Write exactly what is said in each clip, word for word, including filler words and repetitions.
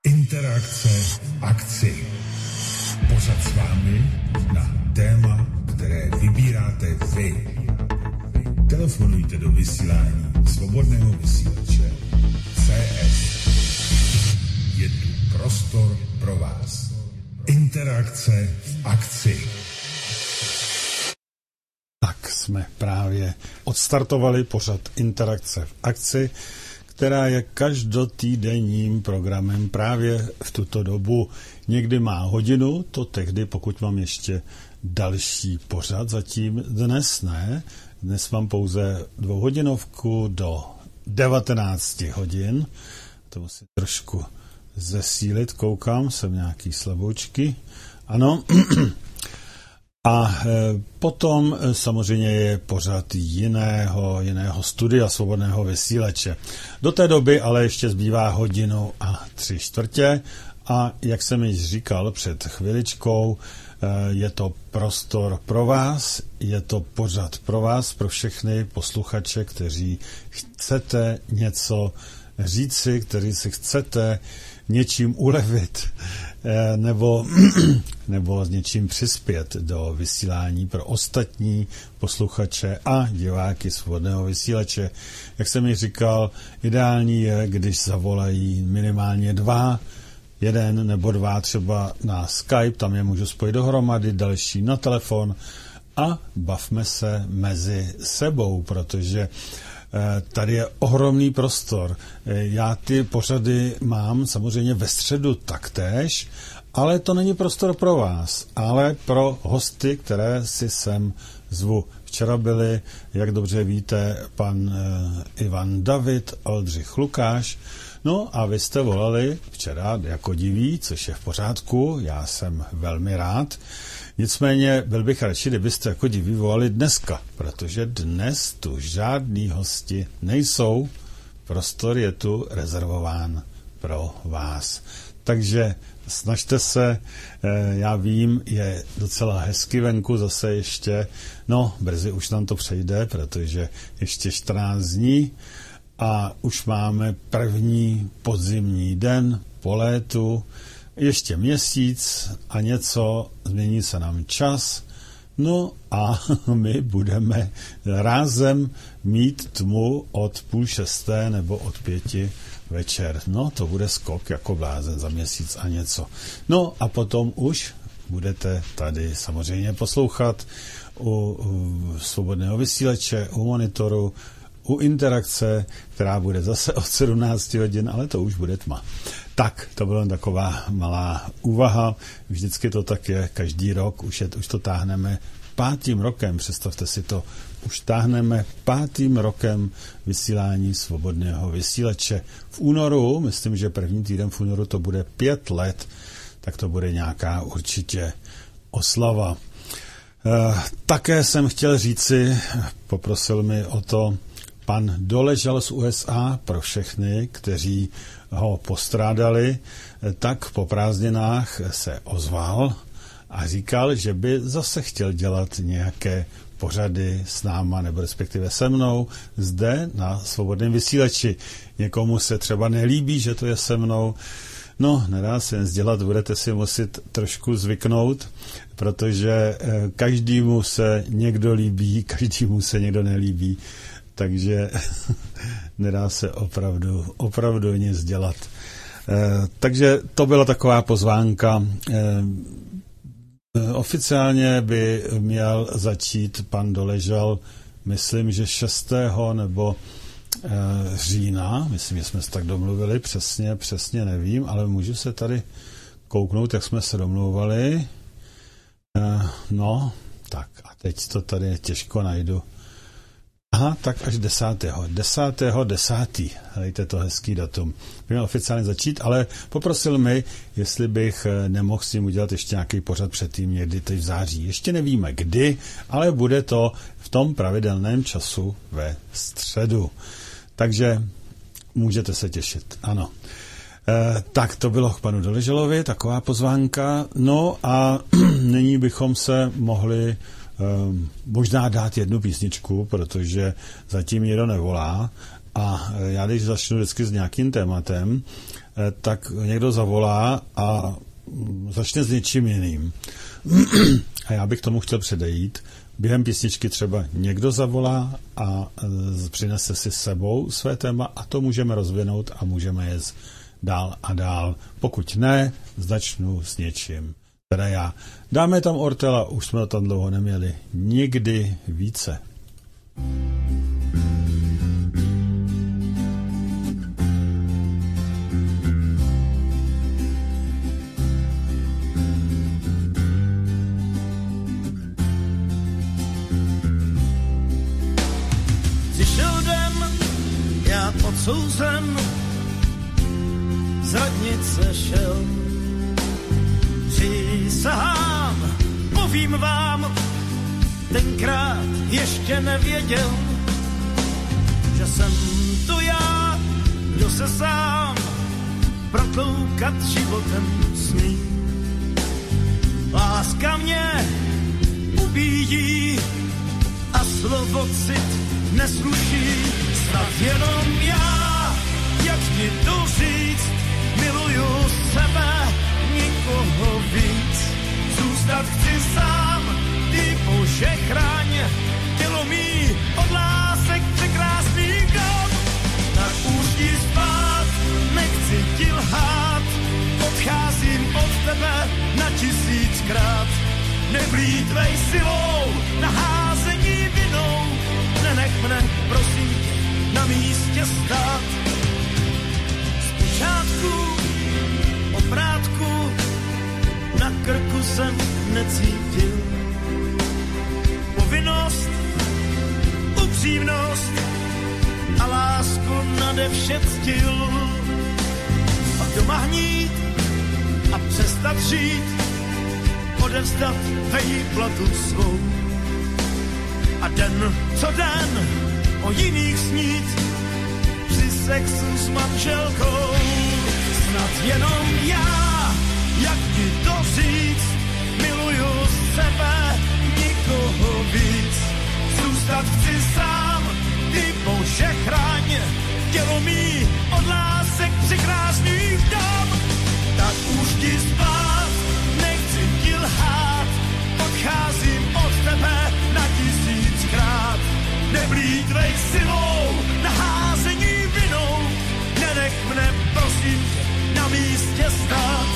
Interakce v akci. Pořad s vámi na téma, které vybíráte vy. Telefonujte do vysílání svobodného vysílače C S. Je tu prostor pro vás. Interakce v akci. Tak jsme právě odstartovali pořad Interakce v akci, která je každotýdenním programem právě v tuto dobu. Někdy má hodinu, to tehdy, pokud mám ještě další pořad, zatím dnes ne. Dnes mám pouze dvouhodinovku do devatenáct hodin. To musím trošku zesílit, koukám, jsem nějaký slaboučky. Ano. A potom samozřejmě je pořad jiného, jiného studia svobodného vysílače. Do té doby ale ještě zbývá hodinu a tři čtvrtě a jak jsem již říkal před chviličkou, je to prostor pro vás, je to pořad pro vás, pro všechny posluchače, kteří chcete něco říci, kteří si chcete něčím ulevit nebo, nebo s něčím přispět do vysílání pro ostatní posluchače a diváky svobodného vysílače. Jak jsem mi říkal, ideální je, když zavolají minimálně dva, jeden nebo dva třeba na Skype, tam je můžu spojit dohromady, další na telefon a bavme se mezi sebou, protože tady je ohromný prostor. Já ty pořady mám samozřejmě ve středu taktéž, ale to není prostor pro vás, ale pro hosty, které si sem zvu. Včera byli, jak dobře víte, pan Ivan David, Oldřich Lukáš, no a vy jste volali včera jako diví, což je v pořádku, já jsem velmi rád. Nicméně byl bych radši, kdybyste jako diví volali dneska, protože dnes tu žádný hosti nejsou, prostor je tu rezervován pro vás. Takže snažte se, já vím, je docela hezky venku zase ještě, no brzy už nám to přejde, protože ještě čtrnáct dní a už máme první podzimní den po létu, ještě měsíc a něco, změní se nám čas, no a my budeme rázem mít tmu od půl šesté nebo od pěti večer. No, to bude skok jako blázen za měsíc a něco. No a potom už budete tady samozřejmě poslouchat u, u svobodného vysílače, u monitoru, u interakce, která bude zase od sedmnáct hodin, ale to už bude tma. Tak, to byla taková malá úvaha. Vždycky to tak je, každý rok, už, je, už to táhneme pátým rokem, představte si to, už táhneme pátým rokem vysílání svobodného vysílače. V únoru, myslím, že první týden v únoru to bude pět let, tak to bude nějaká určitě oslava. E, také jsem chtěl říci, poprosil mi o to pan Doležal z U S A, pro všechny, kteří ho postrádali, tak po prázdninách se ozval a říkal, že by zase chtěl dělat nějaké pořady s náma, nebo respektive se mnou, zde na svobodném vysílači. Někomu se třeba nelíbí, že to je se mnou, no, nedá se jen dělat, budete si muset trošku zvyknout, protože každému se někdo líbí, každému se někdo nelíbí, takže nedá se opravdu, opravdu nic dělat. E, takže to byla taková pozvánka. E, oficiálně by měl začít pan Doležal, myslím, že šestého nebo e, října, myslím, že jsme se tak domluvili, přesně, přesně nevím, ale můžu se tady kouknout, jak jsme se domluvali. E, no, tak a teď to tady těžko najdu. Aha, tak až desátého. Desátého desátý. Hejte, to hezký datum. Měl oficiálně začít, ale poprosil mi, jestli bych nemohl s tím udělat ještě nějaký pořad předtím, někdy teď v září. Ještě nevíme kdy, ale bude to v tom pravidelném času ve středu. Takže můžete se těšit, ano. E, tak to bylo k panu Doležalovi, taková pozvánka. No a nyní bychom se mohli možná dát jednu písničku, protože zatím nikdo nevolá A já když začnu vždycky s nějakým tématem, tak někdo zavolá a začne s něčím jiným. A já bych tomu chtěl předejít. Během písničky třeba někdo zavolá a přinese si s sebou své téma a to můžeme rozvinout a můžeme jet dál a dál. Pokud ne, začnu s něčím. Teda já. Dáme tam Ortela, už jsme to tam dlouho neměli. Nikdy více. Odsouzen z radnice šel. Přísahám, povím vám, tenkrát ještě nevěděl, že jsem to já, kdo se sám protloukat životem smí. Láska mě ubíjí a slovo cit nesluší. Snad jenom já, jak ti to říct, miluju sebe, nikoho víc. Zůstat chci sám, ty Bože chráň, tělo mý od lásek překrásný dom. Tak už ti spát, nechci ti lhát, odcházím od tebe na tisíckrát. Neblídvej silou, na házení vinou, nenech mne, prosím tě, na místě stát. Zpočátku oprátku na krku jsem necítil. Povinnost, upřímnost a lásku nade vše ctil. A doma hnít a přestat žít, odevzdat vejplatu svou. A den co den o jiných snít při sexu s manželkou. Snad jenom já, jak ti to říct, miluju sebe, nikoho víc. Zůstat chci sám, ty Bože chráň, tělo mý od lásek překrásných dom. Tak už ti spát, nechci ti lhát, odcházím od tebe na tisíckrát. Neblídvej silou, na házení vinou, nenech mne, prosím, na místě stát.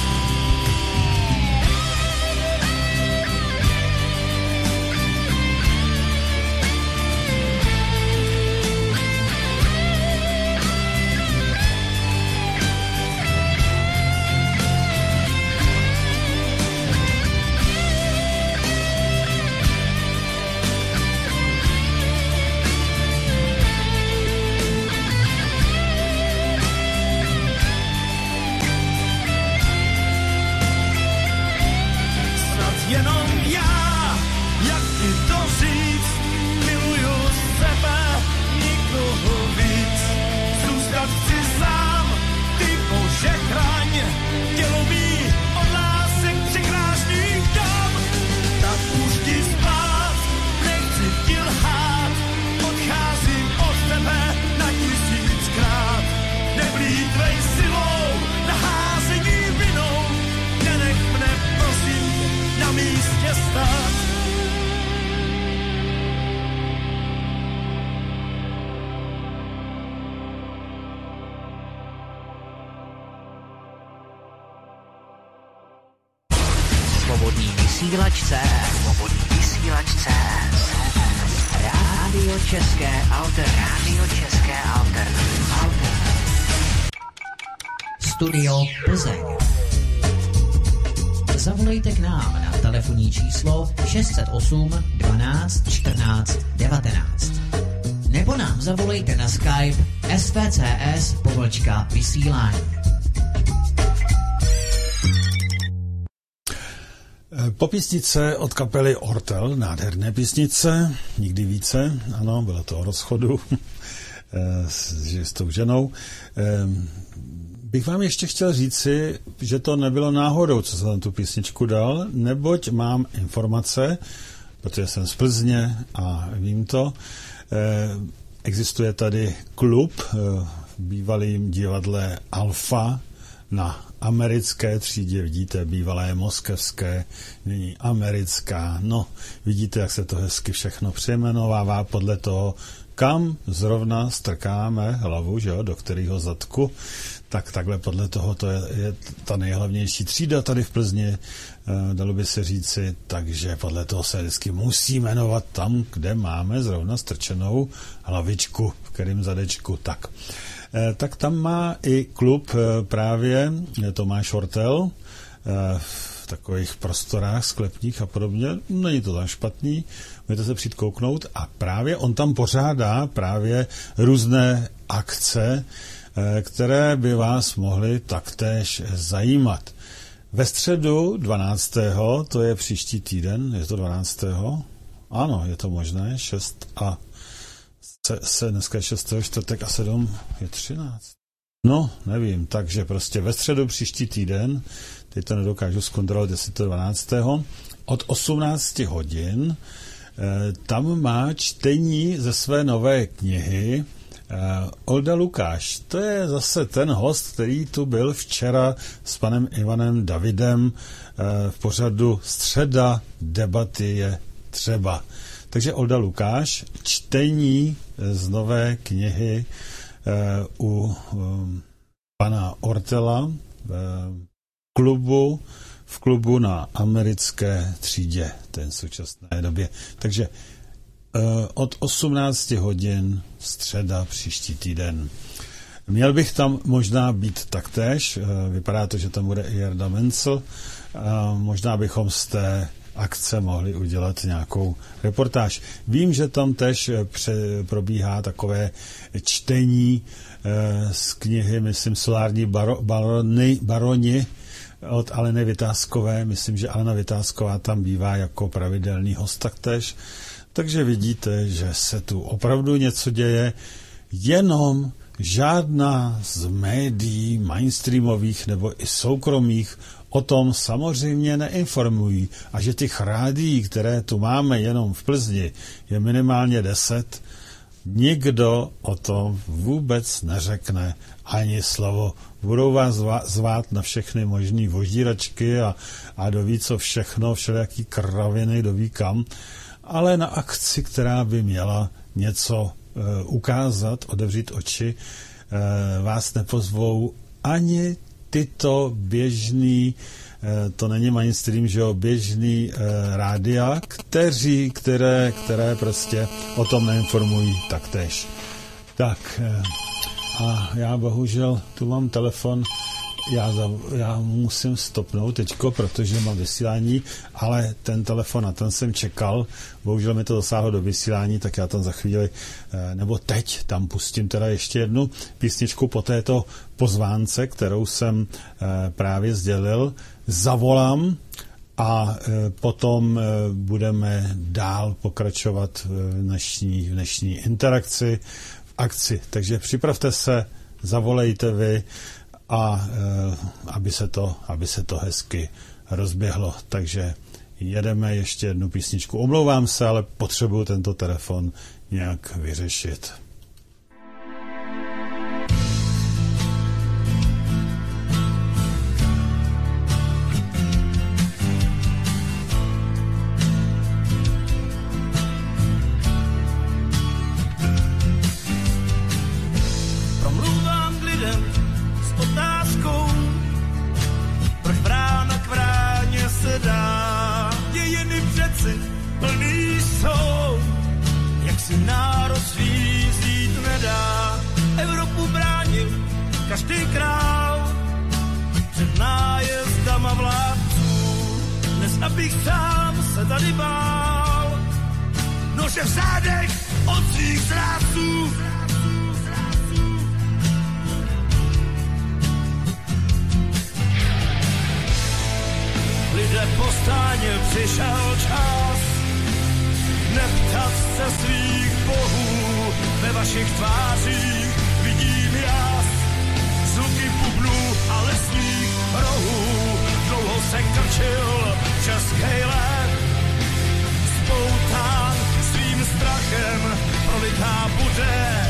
Svobodný vysílač C Z. Svobodný vysílač C Z. Rádio České Alter. Rádio České Alter. Alter. Studio Plzeň. Zavolejte k nám na telefonní číslo šest set osm dvanáct čtrnáct devatenáct. Nebo nám zavolejte na Skype S V C S pomlčka vysílání. Po písnice od kapely Ortel, nádherné písnice, nikdy více, ano, bylo to o rozchodu s, s tou ženou. Bych vám ještě chtěl říci, že to nebylo náhodou, co jsem na tu písničku dal, neboť mám informace, protože jsem z Plzně a vím to, Existuje tady klub v bývalým divadle Alfa na americké třídě, vidíte, bývalé moskevské, nyní americká. No, vidíte, jak se to hezky všechno přejmenovává podle toho, kam zrovna strkáme hlavu, že jo, do kterého zadku, tak takhle podle toho to je, je ta nejhlavnější třída tady v Plzni, e, dalo by se říci, takže podle toho se vždycky musí jmenovat tam, kde máme zrovna strčenou hlavičku, v kterém zadečku, tak. E, tak tam má i klub e, právě Tomáš Hortel, e, v takových prostorách sklepních a podobně, není to tam špatný, můžete se přijít kouknout a právě on tam pořádá právě různé akce, které by vás mohly taktéž zajímat. Ve středu dvanáctého, to je příští týden, je to dvanáctého? Ano, je to možné, šest a se, se dneska je šestého, čtvrtek a sedm je třináct. No, nevím, takže prostě ve středu příští týden, teď to nedokážu zkontrolovat, jestli to dvanáctého od osmnáct hodin, tam má čtení ze své nové knihy Olda Lukáš. To je zase ten host, který tu byl včera s panem Ivanem Davidem v pořadu Středa debaty je třeba. Takže Olda Lukáš, čtení z nové knihy u pana Ortela v klubu, v klubu na americké třídě v současné době. Takže od osmnáct hodin středa příští týden. Měl bych tam možná být taktéž, vypadá to, že tam bude i Jarda Mencel, možná bychom z té akce mohli udělat nějakou reportáž. Vím, že tam tež probíhá takové čtení z knihy, myslím, Solární baro, baroni, baroni od Aleny Vytázkové, myslím, že Alena Vytázková tam bývá jako pravidelný host taktéž. Takže vidíte, že se tu opravdu něco děje, jenom žádná z médií mainstreamových nebo i soukromých o tom samozřejmě neinformují. A že těch rádií, které tu máme jenom v Plzni, je minimálně deset, nikdo o tom vůbec neřekne ani slovo. Budou vás zvát na všechny možný vožíračky a, a doví co všechno, všelijaký kraviny, doví kam, ale na akci, která by měla něco e, ukázat, otevřít oči, e, vás nepozvou ani tyto běžný, e, to není mainstream, že jo, běžný e, rádia, kteří, které, které prostě o tom neinformují taktéž. Tak e, a já bohužel tu mám telefon, Já, za, já musím stopnout teďko, protože mám vysílání, ale ten telefon, na ten jsem čekal, bohužel mi to dosáhlo do vysílání, tak já tam za chvíli, nebo teď tam pustím teda ještě jednu písničku po této pozvánce, kterou jsem právě sdělil, zavolám a potom budeme dál pokračovat v dnešní, v dnešní interakci, v akci. Takže připravte se, zavolejte vy, a e, aby se to, aby se to hezky rozběhlo. Takže jedeme ještě jednu písničku. Omlouvám se, ale potřebuju tento telefon nějak vyřešit. Každý král před nájezdama vládců, dnes abych sám se tady bál, nože v zádech od svých zrádců. Lidé postáně přišel čas neptat se svých bohů, ve vašich tvářích vidím jas. Zvuky bubnů a lesních rohů, dlouho se krčil český let. Spoután svým strachem, prolitá bude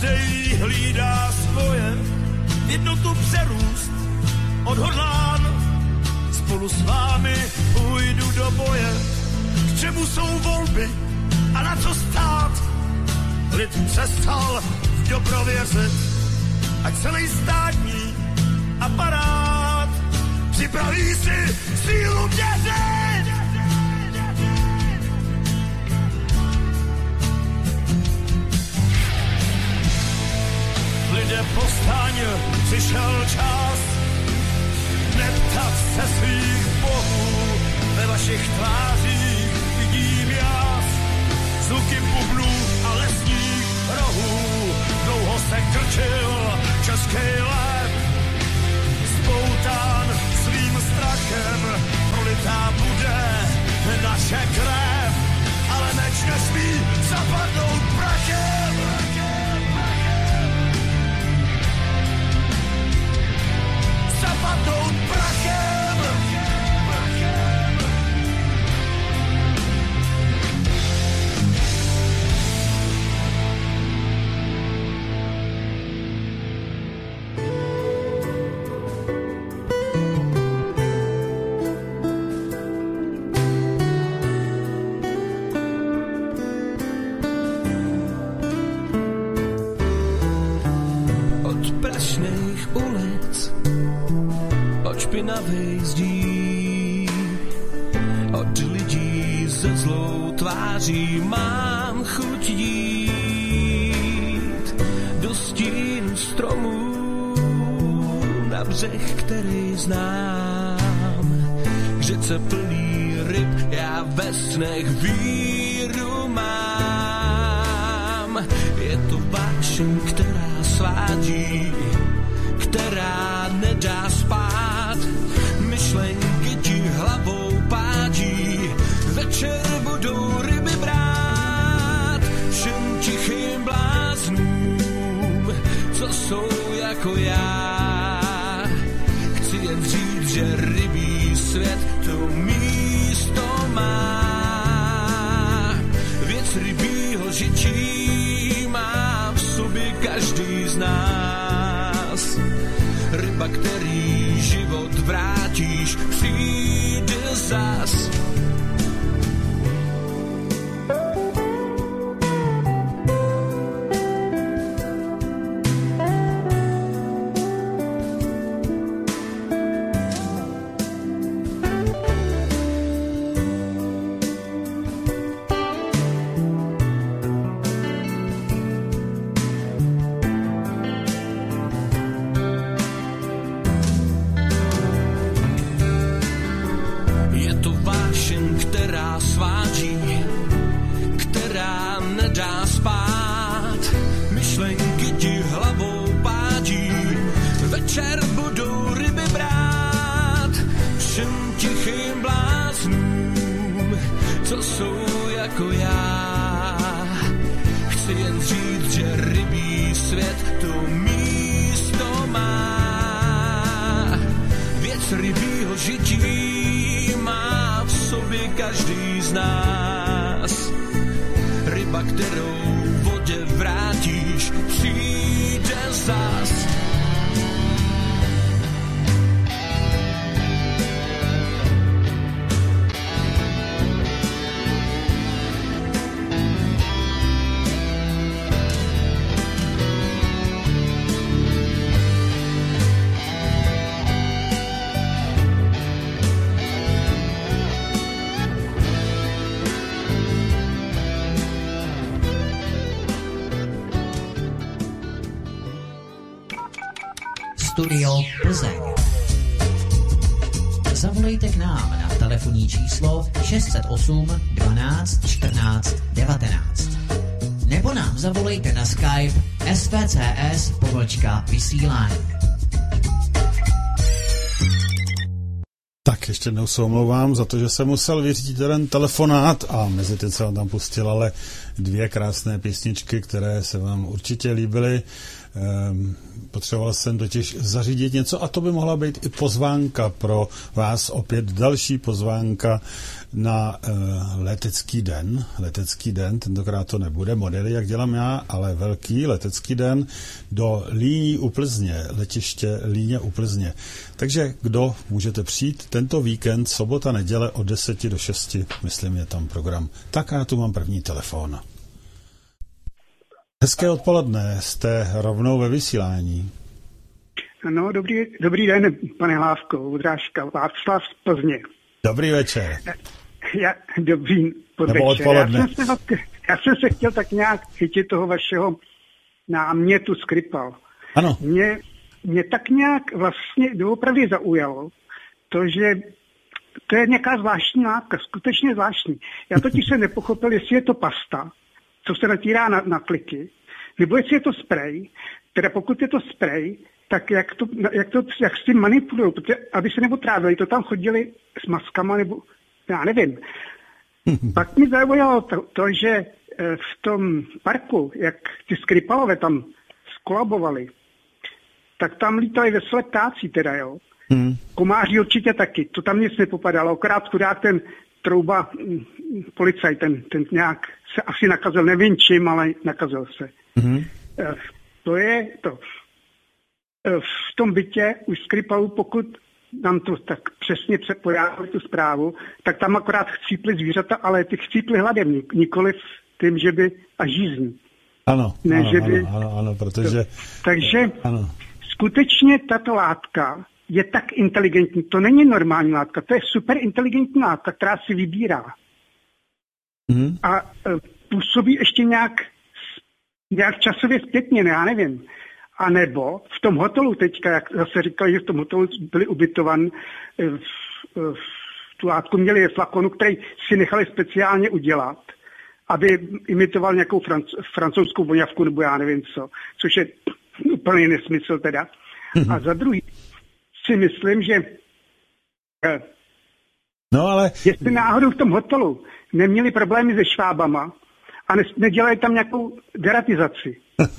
každej hlídá svoje, jednotu přerůst odhodlán. Spolu s vámi půjdu do boje. K čemu jsou volby a na co stát? Lid přestal v dobro věřit, ať celý státní aparát připraví si sílu měřit. Lidé, povstaň, přišel čas neptat se svých bohů, ve vašich tvářích vidím jas, zvuky bubnů a lesních rohů. Dlouho se krčil český lev, spoután svým strachem, prolitá bude naše krev, ale meč nesmí zapadnout prachem. Zapadnout prachem. Od prašných ulic, od špinavých zdí, od lidí se zlou tváří mám chuť jít do stín stromů na břeh, který znám. K řece plný ryb já ve snech víru mám. Je to vášeň, která svádí, která nedá spát. Myšlenky ti hlavou pádí, večer budou ryby brát. Všem tichým bláznům, co jsou jako já. Chci jen říct, že rybí svět to místo má. Věc rybího žití má v sobě každý z nás. Ryba, který život vrátíš, přijde zas. Studio Plzeň. Zavolejte k nám na telefonní číslo šest set osm dvanáct čtrnáct devatenáct. Nebo nám zavolejte na Skype S V C S pomlčka vysílání. Tak ještě jednou se omlouvám za to, že jsem musel vyřídit jeden telefonát a mezi tím jsem vám tam pustil ale dvě krásné písničky, které se vám určitě líbily. Ehm, potřeboval jsem totiž zařídit něco a to by mohla být i pozvánka pro vás, opět další pozvánka na uh, letecký den. Letecký den, tentokrát to nebude modely, jak dělám já, ale velký letecký den do Líní u Plzně, letiště Líně u Plzně. Takže kdo můžete přijít tento víkend, sobota, neděle od deseti do šesti, myslím, je tam program. Tak a já tu mám první telefon. Hezké odpoledne, jste rovnou ve vysílání. No, dobrý, dobrý den, pane Hlávko, Udrážka, Václav z Plzně. Dobrý večer. Já, dobrý podvečer. Nebo odpoledne. Já jsem, se, já jsem se chtěl tak nějak chytit toho vašeho námětu Skripal. Ano. Mě, mě tak nějak vlastně doopravdy zaujalo to, že to je nějaká zvláštní látka, skutečně zvláštní. Já totiž se nepochopil, jestli je to pasta, co se natírá na, na kliky, nebo jestli je to sprej, teda pokud je to sprej, tak jak, to, jak, to, jak s tím manipulují, protože aby se neotrávili, to tam chodili s maskama, nebo já nevím. Pak mi zaujalo to, to, že v tom parku, jak ty Skripalové tam skolabovali, tak tam lítali veselé ptáci teda, jo. Hmm. Komáři určitě taky, to tam nic nepopadalo, akorát chudák ten Trouba, policajt, ten, ten nějak se asi nakazil, nevím čím, ale nakazil se. Hmm. To je to. V tom bytě už Skripalu, pokud nám to tak přesně podávali tu zprávu, tak tam akorát chcípli zvířata, ale ty chcípli hladem, nikoliv tím, že by a žízní. Ano, ne, ano, že ano, by... ano, ano, protože... To, takže ano. Skutečně tato látka je tak inteligentní. To není normální látka, to je super inteligentní látka, která si vybírá. Mm. A e, působí ještě nějak, nějak časově zpětně, ne, já nevím. A nebo v tom hotelu teďka, jak zase říkali, že v tom hotelu byli ubytovan, v, v, tu látku měli flakonu, který si nechali speciálně udělat, aby imitoval nějakou franc, francouzskou voňavku, nebo já nevím co, což je úplný nesmysl teda. Mm-hmm. A za druhý si myslím, že no, ale... jestli náhodou v tom hotelu neměli problémy se švábama a ne, nedělají tam nějakou deratizaci.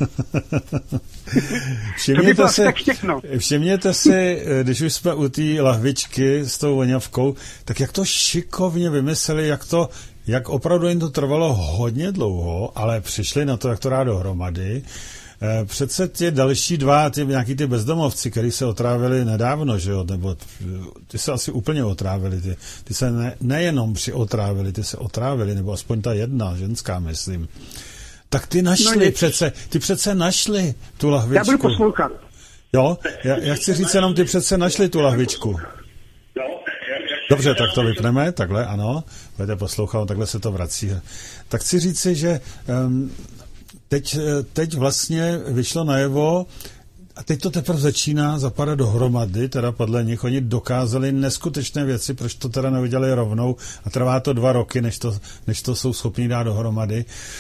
Všimněte si, všimněte si, když už jsme u té lahvičky s tou voňavkou, tak jak to šikovně vymysleli, jak to, jak opravdu jim to trvalo hodně dlouho, ale přišli na to, jak to dá dohromady. Přece ty další dva, ty nějaký ty bezdomovci, kteří se otrávili nedávno, že jo, nebo ty se asi úplně otrávili, ty, ty se ne, nejenom přiotrávili, ty se otrávili, nebo aspoň ta jedna, ženská, myslím. Tak ty našli no přece, ty přece našli tu lahvičku. Já budu poslouchat. Jo, já, já chci říct jenom, ty přece našli tu lahvičku. Dobře, tak to vypneme, takhle, ano, budete poslouchat, takhle se to vrací. Tak chci říci, že um, teď, teď vlastně vyšlo najevo, a teď to teprve začíná zapadat dohromady, teda podle nich oni dokázali neskutečné věci, proč to teda neudělali rovnou a trvá to dva roky, než to, než to jsou schopní dát dohromady.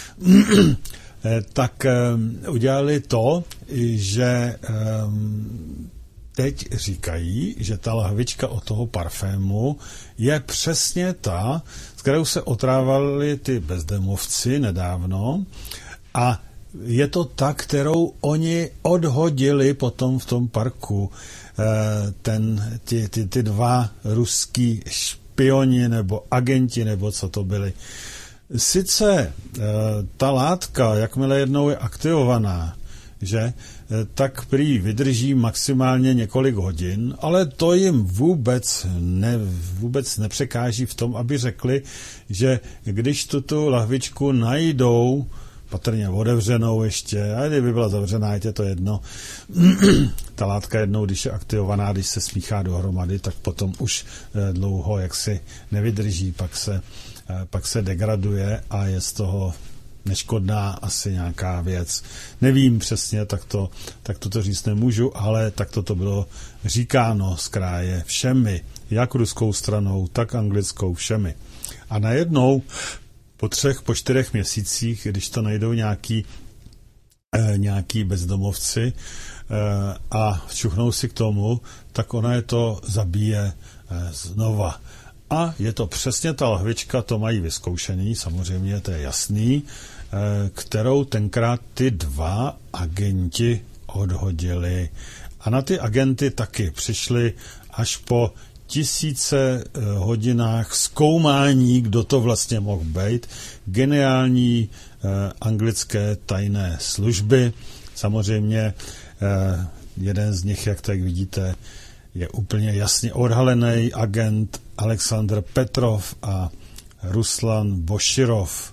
Tak um, udělali to, že um, teď říkají, že ta lahvička od toho parfému je přesně ta, s kterou se otrávali ty bezdomovci nedávno, a je to ta, kterou oni odhodili potom v tom parku. Ten, ty, ty, ty dva ruský špioni nebo agenti, nebo co to byli. Sice ta látka, jakmile jednou je aktivovaná, že, tak prý vydrží maximálně několik hodin, ale to jim vůbec, ne, vůbec nepřekáží v tom, aby řekli, že když tuto lahvičku najdou patrně otevřenou ještě, a kdyby byla zavřená, je to jedno. Ta látka jednou, když je aktivovaná, když se smíchá dohromady, tak potom už dlouho jaksi nevydrží, pak se, pak se degraduje a je z toho neškodná asi nějaká věc. Nevím přesně, tak to, tak to říct nemůžu, ale tak to bylo říkáno z kraje všemi, jak ruskou stranou, tak anglickou, všemi. A najednou po třech, po čtyřech měsících, když to najdou nějaký, eh, nějaký bezdomovci eh, a čuchnou si k tomu, tak ona je to zabije znova. A je to přesně ta lahvička, to mají vyzkoušený, samozřejmě to je jasný, kterou tenkrát ty dva agenti odhodili. A na ty agenty taky přišli až po tisíce hodinách zkoumání, kdo to vlastně mohl být. Geniální eh, anglické tajné služby. Samozřejmě eh, jeden z nich, jak tak vidíte, je úplně jasně odhalený agent Alexandr Petrov a Ruslan Boširov.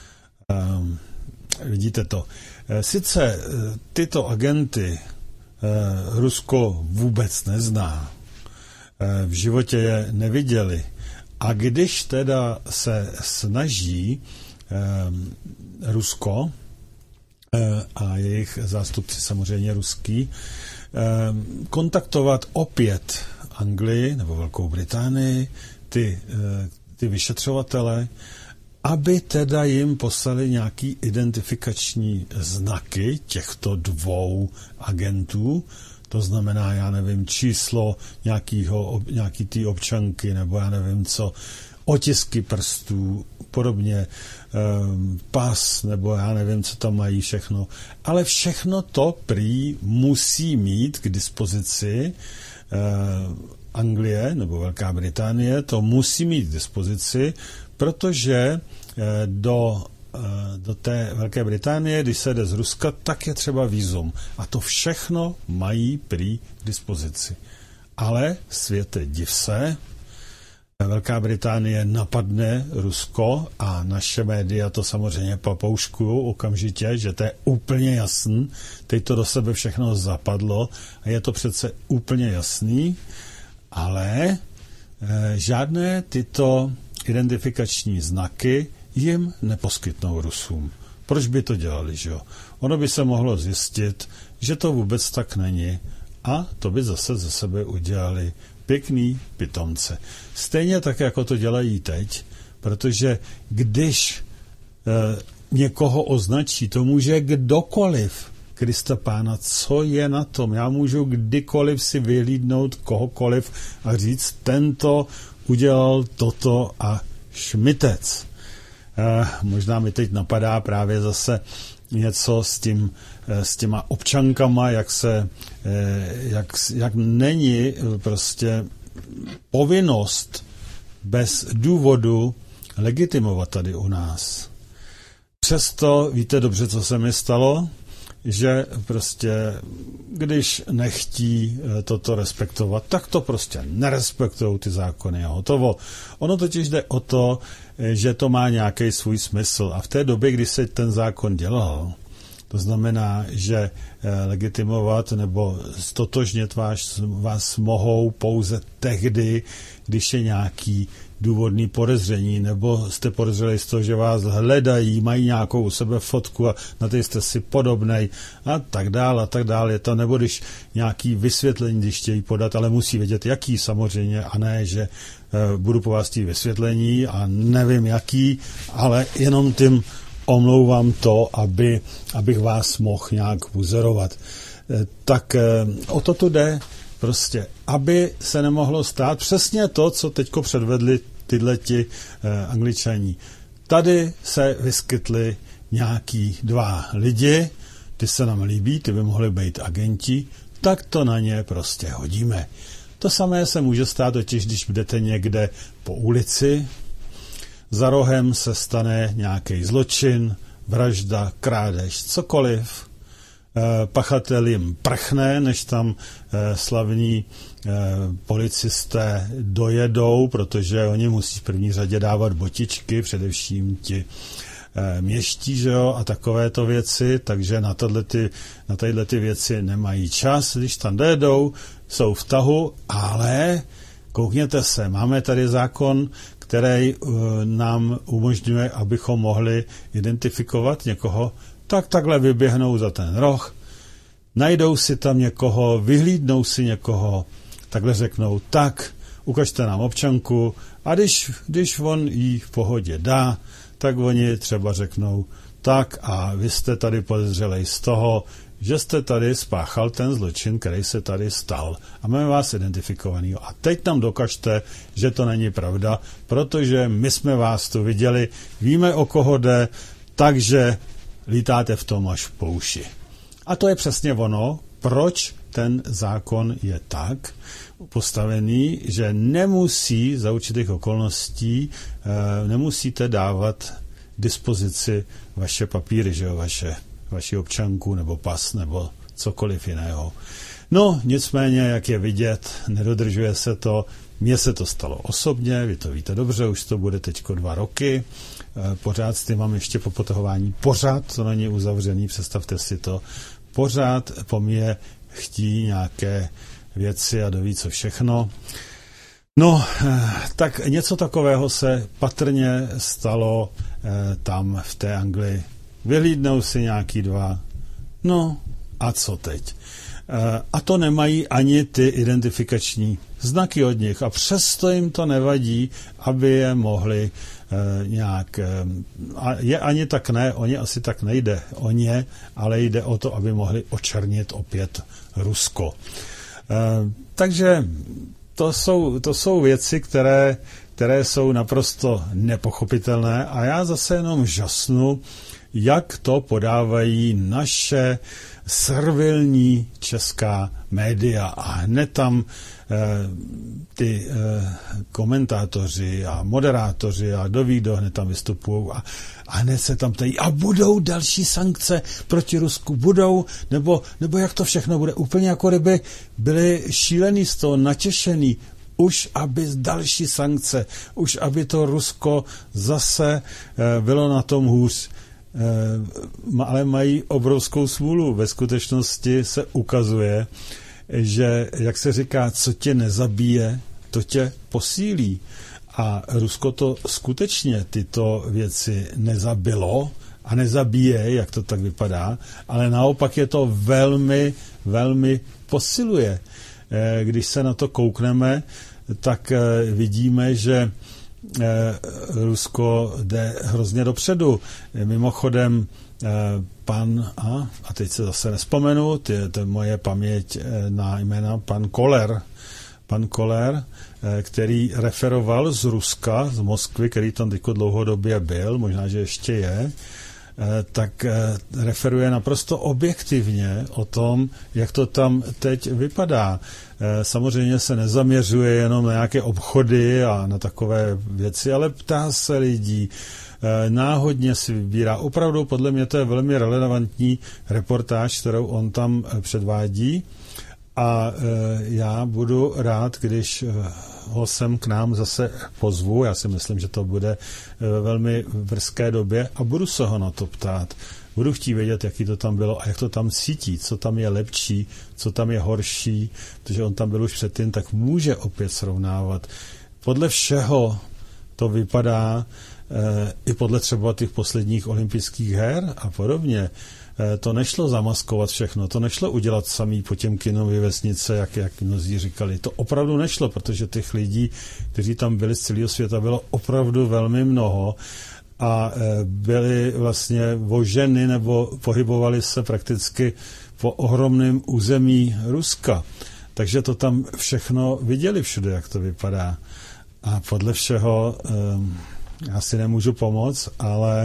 Eh, vidíte to. Eh, sice eh, tyto agenty eh, Rusko vůbec nezná, v životě je neviděli. A když teda se snaží eh, Rusko eh, a jejich zástupci samozřejmě ruský eh, kontaktovat opět Anglii nebo Velkou Británii, ty, eh, ty vyšetřovatele, aby teda jim poslali nějaký identifikační znaky těchto dvou agentů. To znamená, já nevím, číslo nějakýho, nějaký té občanky, nebo já nevím co, otisky prstů, podobně, um, pas, nebo já nevím, co tam mají všechno. Ale všechno to prý musí mít k dispozici uh, Anglie, nebo Velká Británie, to musí mít k dispozici, protože uh, do do té Velké Británie, když se jde z Ruska, tak je třeba vízum. A to všechno mají prý k dispozici. Ale světe, div se, Velká Británie napadne Rusko a naše média to samozřejmě papouškují okamžitě, že to je úplně jasný. Teď to do sebe všechno zapadlo a je to přece úplně jasný, ale e, žádné tyto identifikační znaky jim neposkytnou Rusům. Proč by to dělali, že jo? Ono by se mohlo zjistit, že to vůbec tak není a to by zase ze sebe udělali pěkný pitomce. Stejně tak, jako to dělají teď, protože když e, někoho označí, to může kdokoliv, Krista Pána, co je na tom? Já můžu kdykoliv si vyhlídnout kohokoliv a říct, tento udělal toto a šmitec. Eh, možná mi teď napadá právě zase něco s tím, eh, s těma občankama, jak se, eh, jak, jak není prostě povinnost bez důvodu legitimovat tady u nás. Přesto víte dobře, co se mi stalo, že prostě, když nechtí toto respektovat, tak to prostě nerespektují ty zákony a hotovo. Ono totiž jde o to, že to má nějaký svůj smysl. A v té době, kdy se ten zákon dělal, to znamená, že legitimovat nebo stotožnit vás, vás mohou pouze tehdy, když je nějaký důvodný podezření, nebo jste podezřeli z toho, že vás hledají, mají nějakou u sebe fotku a na té jste si podobnej a tak dále a tak dále. Je to, nebo když nějaký vysvětlení, když chtějí podat, ale musí vědět, jaký samozřejmě, a ne, že uh, budu po vás tý vysvětlení a nevím jaký, ale jenom tím omlouvám to, aby, abych vás mohl nějak buzerovat. E, tak e, o to tu jde prostě, aby se nemohlo stát přesně to, co teďko předvedli tyhleti e, Angličaní. Tady se vyskytli nějaký dva lidi, ty se nám líbí, ty by mohli být agenti, tak to na ně prostě hodíme. To samé se může stát totiž, když budete někde po ulici, za rohem se stane nějaký zločin, vražda, krádež, cokoliv. E, pachatel jim prchne, než tam e, slavní e, policisté dojedou, protože oni musí v první řadě dávat botičky, především ti e, měští, že jo, a takovéto věci, takže na, ty, na tyhle ty věci nemají čas, když tam dojedou, jsou v tahu, ale koukněte se, máme tady zákon, který uh, nám umožňuje, abychom mohli identifikovat někoho, tak takhle vyběhnou za ten roh, najdou si tam někoho, vyhlídnou si někoho, takhle řeknou, tak, ukažte nám občanku a když, když on jí v pohodě dá, tak oni třeba řeknou, tak a vy jste tady podezřelej z toho, že jste tady spáchal ten zločin, který se tady stal. A máme vás identifikovaný. A teď nám dokažte, že to není pravda, protože my jsme vás tu viděli, víme, o koho jde, takže lítáte v tom až po uši. A to je přesně ono, proč ten zákon je tak postavený, že nemusí za určitých okolností, e, nemusíte dávat dispozici vaše papíry, že jo, vaše, vaši občanku nebo pas nebo cokoliv jiného. No, nicméně, jak je vidět, nedodržuje se to. Mně se to stalo osobně, vy to víte dobře, už to bude teďko dva roky. E, pořád s tím mám ještě po potahování. Pořád to není uzavřený, představte si to. Pořád po mě chtí nějaké věci a doví co všechno. No, tak něco takového se patrně stalo eh, tam v té Anglii. Vyhlídnou si nějaký dva. No, a co teď? Eh, a to nemají ani ty identifikační znaky od nich. A přesto jim to nevadí, aby je mohli eh, nějak... Eh, a je ani tak ne, o ně asi tak nejde o ně, ale jde o to, aby mohli očernit opět Rusko. Eh, takže to jsou, to jsou věci, které, které jsou naprosto nepochopitelné a já zase jenom žasnu, jak to podávají naše servilní česká média a hned tam eh, ty eh, komentátoři a moderátoři a doví, kdo hned tam vystupují a, a hned se tam ptají, a budou další sankce proti Rusku, budou, nebo, nebo jak to všechno bude, úplně jako kdyby byli šílený z toho, natěšený, už aby další sankce, už aby to Rusko zase eh, bylo na tom hůř. Ale mají obrovskou smůlu. Ve skutečnosti se ukazuje, že, jak se říká, co tě nezabije, to tě posílí. A Rusko to skutečně tyto věci nezabilo a nezabíje, jak to tak vypadá, ale naopak je to velmi, velmi posiluje. Když se na to koukneme, tak vidíme, že Rusko jde hrozně dopředu. Mimochodem pan, a, a teď se zase nespomenu, to je, to je moje paměť na jména, pan Koller, pan Koller, který referoval z Ruska, z Moskvy, který tam teďko dlouhodobě byl, možná, že ještě je, tak referuje naprosto objektivně o tom, jak to tam teď vypadá. Samozřejmě se nezaměřuje jenom na nějaké obchody a na takové věci, ale ptá se lidí, náhodně si vybírá. Opravdu podle mě to je velmi relevantní reportáž, kterou on tam předvádí a já budu rád, když ho sem k nám zase pozvu. Já si myslím, že to bude ve velmi brzké době a budu se ho na to ptát. Budu chtít vědět, jaký to tam bylo a jak to tam cítí, co tam je lepší, co tam je horší, protože on tam byl už předtím, tak může opět srovnávat. Podle všeho to vypadá e, i podle třeba těch posledních olympijských her a podobně. E, to nešlo zamaskovat všechno, to nešlo udělat samý Potěmkinovy vesnice, jak, jak mnozí říkali. To opravdu nešlo, protože těch lidí, kteří tam byli z celého světa, bylo opravdu velmi mnoho a byli vlastně voženy nebo pohybovali se prakticky po ohromném území Ruska. Takže to tam všechno viděli všude, jak to vypadá. A podle všeho já si nemůžu pomoct, ale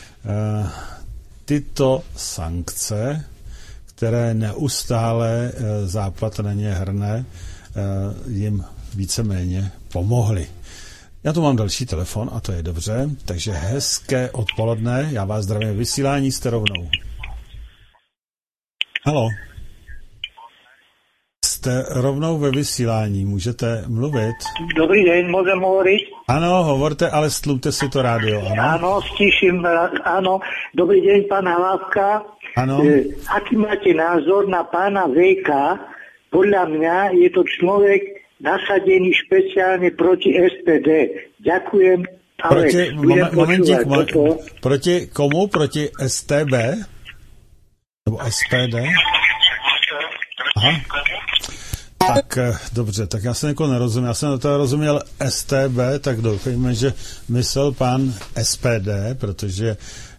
tyto sankce, které neustále Západ na ně hrne, jim víceméně pomohly. Já tu mám další telefon a to je dobře, takže hezké odpoledne, já vás zdravím, vysílání jste rovnou. Haló. Jste rovnou ve vysílání, můžete mluvit? Dobrý den, můžem hovoriť? Ano, hovorte, ale stlumte si to rádio, ano? Ano, stiším, ano. Dobrý den, pana Hlávka. Ano. E, aký máte názor na pána Vejka? Podľa mňa je to človek nasadený špeciálne proti es pé dé. Ďakujem. Proti, moment, momentík, mo, proti komu? Proti es té bé? Nebo es pé dé? Aha. Tak, dobře, tak já jsem jako nerozuměl. Já jsem do toho rozuměl es té bé, tak doufejme, že myslel pán es pé dé, protože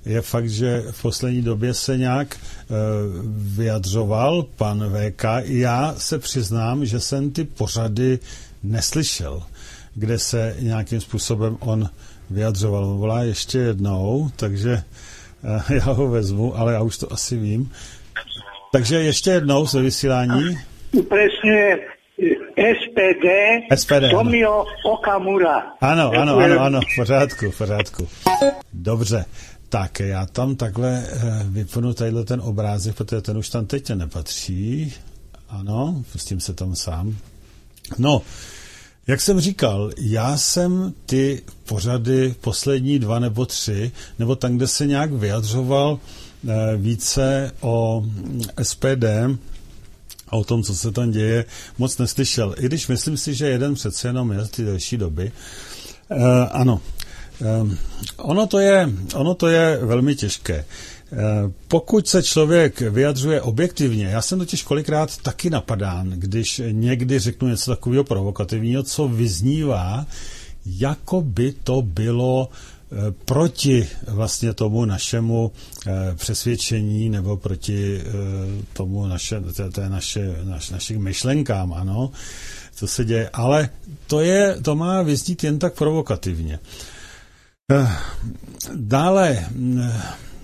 je fakt, že v poslední době se nějak uh, vyjadřoval pan V K. Já se přiznám, že jsem ty pořady neslyšel, kde se nějakým způsobem on vyjadřoval. Volá ještě jednou, takže uh, já ho vezmu, ale já už to asi vím. Takže ještě jednou ze vysílání. Presne S P D, S P D Tomio Okamura. Ano, ano, ano, ano, v pořádku, v pořádku. Dobře, tak já tam takhle vypnu tadyhle ten obrázek, protože ten už tam teď nepatří. Ano, pustím se tam sám. No, jak jsem říkal, já jsem ty pořady poslední dva nebo tři, nebo tam, kde se nějak vyjadřoval více o S P D, a o tom, co se tam děje, moc neslyšel. I když myslím si, že jeden přece jenom je ty delší doby. E, ano. E, ono, to je, ono to je velmi těžké. E, pokud se člověk vyjadřuje objektivně, já jsem totiž kolikrát taky napadán, když někdy řeknu něco takového provokativního, co vyznívá, jako by to bylo proti vlastně tomu našemu eh, přesvědčení nebo proti eh, tomu naše, té, té naše, naš, našich myšlenkám, ano, co se děje, ale to je, to má vyznít jen tak provokativně. Eh, dále eh,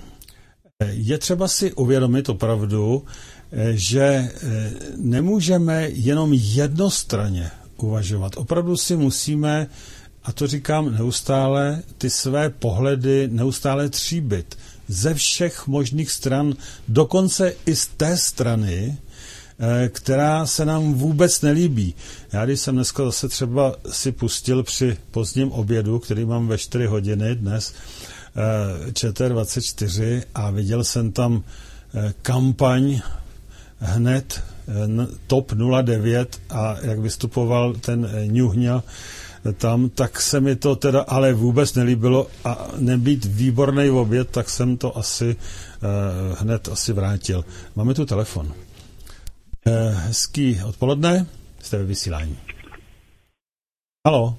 je třeba si uvědomit opravdu, eh, že eh, nemůžeme jenom jednostranně uvažovat. Opravdu si musíme, a to říkám neustále, ty své pohledy neustále tříbit ze všech možných stran, dokonce i z té strany, která se nám vůbec nelíbí. Já když jsem dneska zase třeba si pustil při pozdním obědu, který mám ve čtyři hodiny dnes, Č T dvacet čtyři, a viděl jsem tam kampaň hned TOP nula devět a jak vystupoval ten Ňuhňa tam, tak se mi to teda ale vůbec nelíbilo a nebýt výborný oběd, tak jsem to asi uh, hned asi vrátil. Máme tu telefon. Uh, hezký odpoledne, jste ve vysílání. Haló?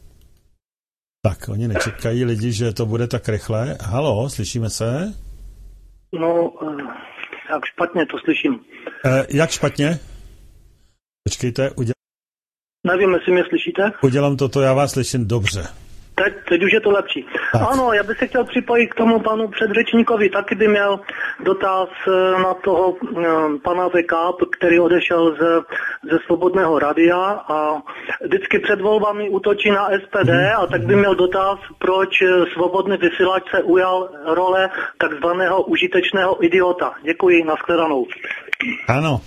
Tak, oni nečekají lidi, že to bude tak rychle. Haló, slyšíme se? No, uh, jak špatně to slyším. Uh, jak špatně? Počkejte, udělám. Nevím, jestli mě slyšíte. Udělám toto, já vás slyším dobře. Teď, teď už je to lepší. Tak. Ano, já bych se chtěl připojit k tomu panu předřečníkovi. Taky by měl dotaz na toho pana V K, který odešel ze, ze Svobodného radia a vždycky před volbami útočí na S P D, hmm. a tak by měl dotaz, proč Svobodný vysílač se ujal role takzvaného užitečného idiota. Děkuji, nashledanou. Ano,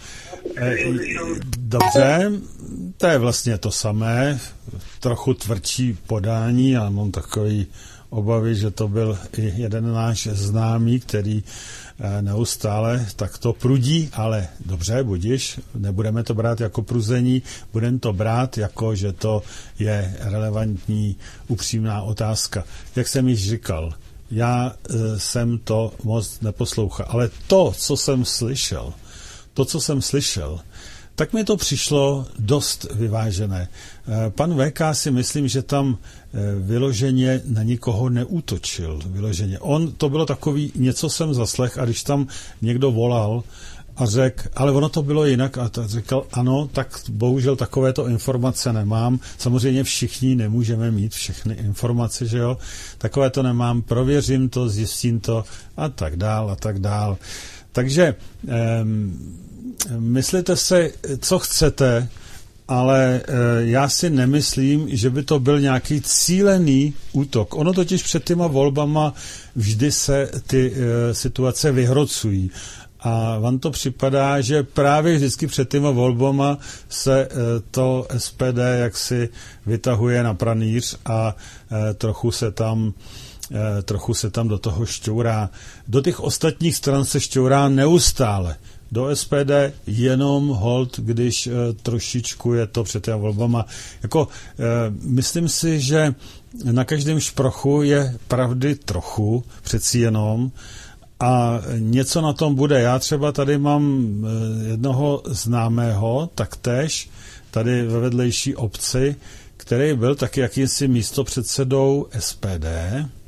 dobře, to je vlastně to samé, trochu tvrdší podání a mám takový obavy, že to byl i jeden náš známý, který neustále takto prudí, ale dobře, budiš, nebudeme to brát jako pruzení, budeme to brát jako, že to je relevantní, upřímná otázka. Jak jsem již říkal, já jsem to moc neposlouchal, ale to, co jsem slyšel, to, co jsem slyšel, tak mi to přišlo dost vyvážené. Pan V K si myslím, že tam vyloženě na nikoho neútočil. Vyloženě. On, to bylo takový, něco jsem zaslech a když tam někdo volal a řekl, ale ono to bylo jinak a tak řekl, ano, tak bohužel takovéto informace nemám. Samozřejmě všichni nemůžeme mít všechny informace, že jo. Takové to nemám, prověřím to, zjistím to a tak dál a tak dál. Takže um, myslíte si, co chcete, ale e, já si nemyslím, že by to byl nějaký cílený útok. Ono totiž před těma volbama vždy se ty e, situace vyhrocují. A vám to připadá, že právě vždycky před těma volbama se e, to S P D jaksi vytahuje na pranýř a e, trochu se tam e, trochu se tam do toho šťourá. Do těch ostatních stran se šťourá neustále. Do S P D jenom hold, když e, trošičku je to před těma volbama. Jako, e, myslím si, že na každém šprochu je pravdy trochu, přeci jenom, a něco na tom bude. Já třeba tady mám jednoho známého, taktéž, tady ve vedlejší obci, který byl taky jakýmsi místopředsedou S P D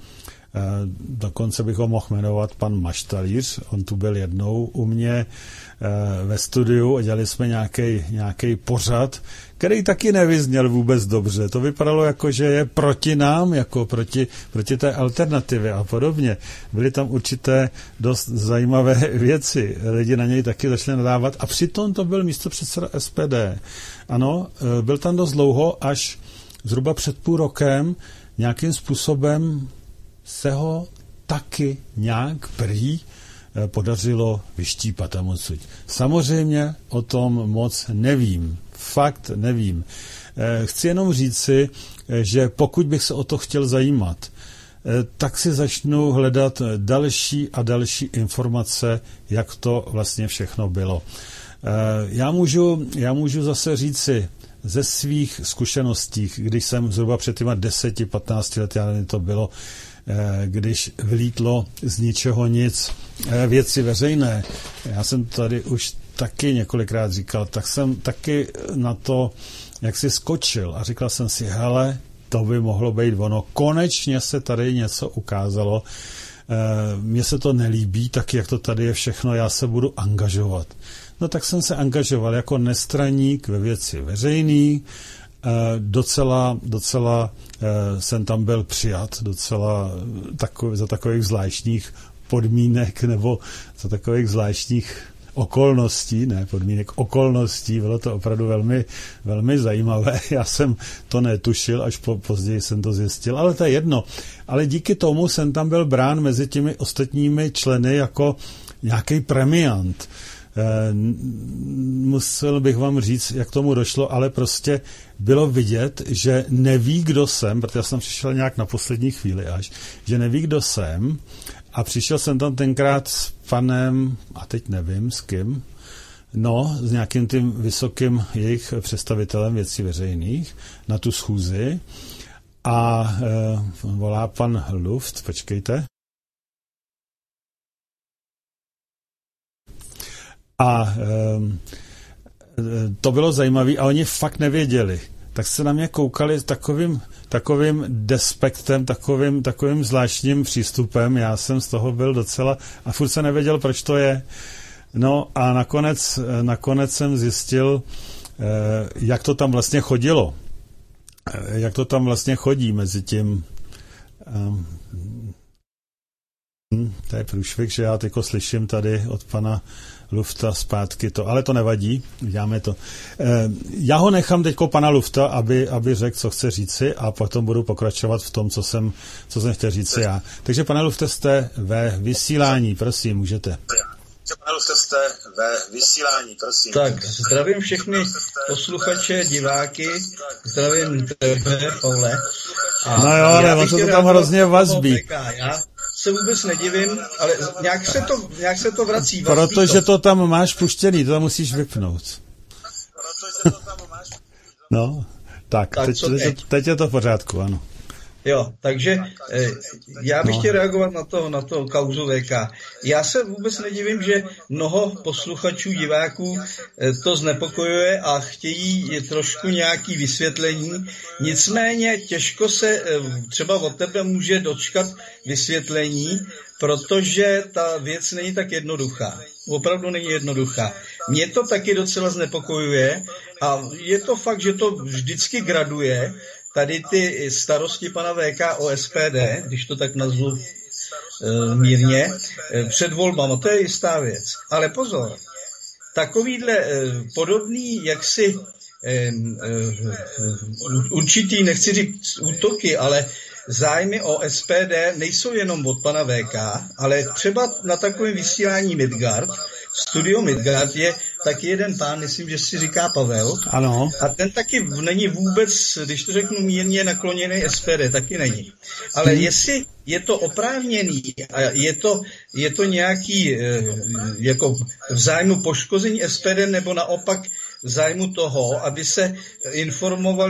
Dokonce bych ho mohl jmenovat pan Maštalíř, on tu byl jednou u mě ve studiu a dělali jsme nějaký, nějaký pořad, který taky nevyzněl vůbec dobře. To vypadalo jako, že je proti nám, jako proti, proti té alternativě a podobně. Byly tam určité dost zajímavé věci. Lidi na něj taky začali nadávat a přitom to byl místopředseda S P D. Ano, byl tam dost dlouho, až zhruba před půl rokem nějakým způsobem se ho taky nějak prý podařilo vyštípat a moc. Samozřejmě o tom moc nevím. Fakt nevím. Chci jenom říci, že pokud bych se o to chtěl zajímat, tak si začnu hledat další a další informace, jak to vlastně všechno bylo. Já můžu, já můžu zase říci ze svých zkušeností, když jsem zhruba před těma deseti, patnácti lety, já nevím, to bylo, když vylítlo z ničeho nic věci veřejné. Já jsem tady už taky několikrát říkal, tak jsem taky na to jak si skočil a říkal jsem si, hele, to by mohlo být ono. Konečně se tady něco ukázalo. Mně se to nelíbí, tak jak to tady je všechno, já se budu angažovat. No tak jsem se angažoval jako nestraník ve věci veřejný, docela, docela jsem tam byl přijat, docela takový, za takových zvláštních podmínek nebo za takových zvláštních okolností, ne podmínek, okolností, bylo to opravdu velmi, velmi zajímavé. Já jsem to netušil, až po, později jsem to zjistil, ale to je jedno. Ale díky tomu jsem tam byl brán mezi těmi ostatními členy jako nějaký premiant. E, musel bych vám říct, jak tomu došlo, ale prostě bylo vidět, že neví, kdo jsem, protože já jsem přišel nějak na poslední chvíli až, že neví, kdo jsem. A přišel jsem tam tenkrát s panem, a teď nevím s kým, no, s nějakým tím vysokým jejich představitelem věcí veřejných na tu schůzi a e, volá pan Luft, počkejte. A e, to bylo zajímavé a oni fakt nevěděli. Tak se na mě koukali s takovým, takovým despektem, takovým, takovým zvláštním přístupem. Já jsem z toho byl docela a furt se nevěděl, proč to je. No a nakonec, nakonec jsem zjistil, jak to tam vlastně chodilo. Jak to tam vlastně chodí mezi tím. To je průšvih, že já tyko slyším tady od pana Lufta zpátky to, ale to nevadí, děláme to. Já ho nechám teďko pana Lufta, aby, aby řekl, co chce říci a potom budu pokračovat v tom, co jsem, co jsem chtěl říci já. Takže pane Lufte, jste ve vysílání, prosím, můžete. Pane Lufte, jste ve vysílání, prosím. Tak, zdravím všechny posluchače, diváky, zdravím tebe, Pavle. A no jo, ale on se to tam hrozně vazbí. Já se vůbec nedivím, ale nějak se to, nějak se to vrací. Protože to tam máš puštěný, to tam musíš vypnout. No, tak, tak teď, teď? teď je to v pořádku, ano. Jo, takže eh, já bych no. chtěl reagovat na to, na to kauzu V K. Já se vůbec nedivím, že mnoho posluchačů, diváků eh, to znepokojuje a chtějí trošku nějaký vysvětlení. Nicméně těžko se eh, třeba od tebe může dočkat vysvětlení, protože ta věc není tak jednoduchá. Opravdu není jednoduchá. Mě to taky docela znepokojuje a je to fakt, že to vždycky graduje, tady ty starosti pana V K o S P D, když to tak nazvu e, mírně, e, před volbama, to je jistá věc. Ale pozor, takovýhle e, podobný, jaksi e, e, určitý, nechci říct útoky, ale zájmy o S P D nejsou jenom od pana V K, ale třeba na takovém vysílání Midgard, Studio Midgard je taky jeden pán, myslím, že si říká Pavel. Ano. A ten taky není vůbec, když to řeknu mírně, nakloněný S P D, taky není. Ale hmm. jestli je to oprávněný a je to, je to nějaký jako v zájmu poškození S P D nebo naopak v zájmu toho, aby se informovali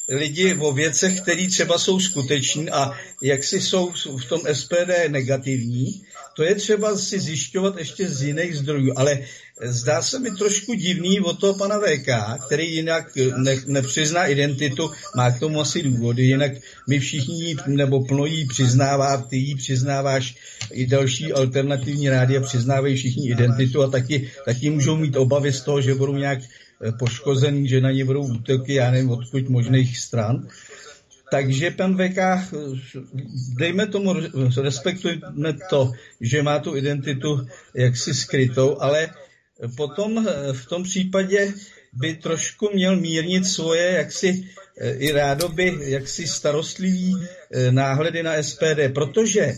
lidi o věcech, které třeba jsou skuteční a jak si jsou v tom S P D negativní, to je třeba si zjišťovat ještě z jiných zdrojů, ale zdá se mi trošku divný od toho pana V K, který jinak ne, nepřizná identitu, má k tomu asi důvody, jinak my všichni, nebo plno jí přiznává, ty jí přiznáváš, i další alternativní rádia přiznávají všichni identitu a taky, taky můžou mít obavy z toho, že budou nějak poškozený, že na ně budou útoky, já nevím, odkud možných stran. Takže pan V K, dejme tomu, respektujeme to, že má tu identitu jaksi skrytou, ale potom v tom případě by trošku měl mírnit svoje jaksi i rádoby jaksi starostlivý náhledy na S P D, protože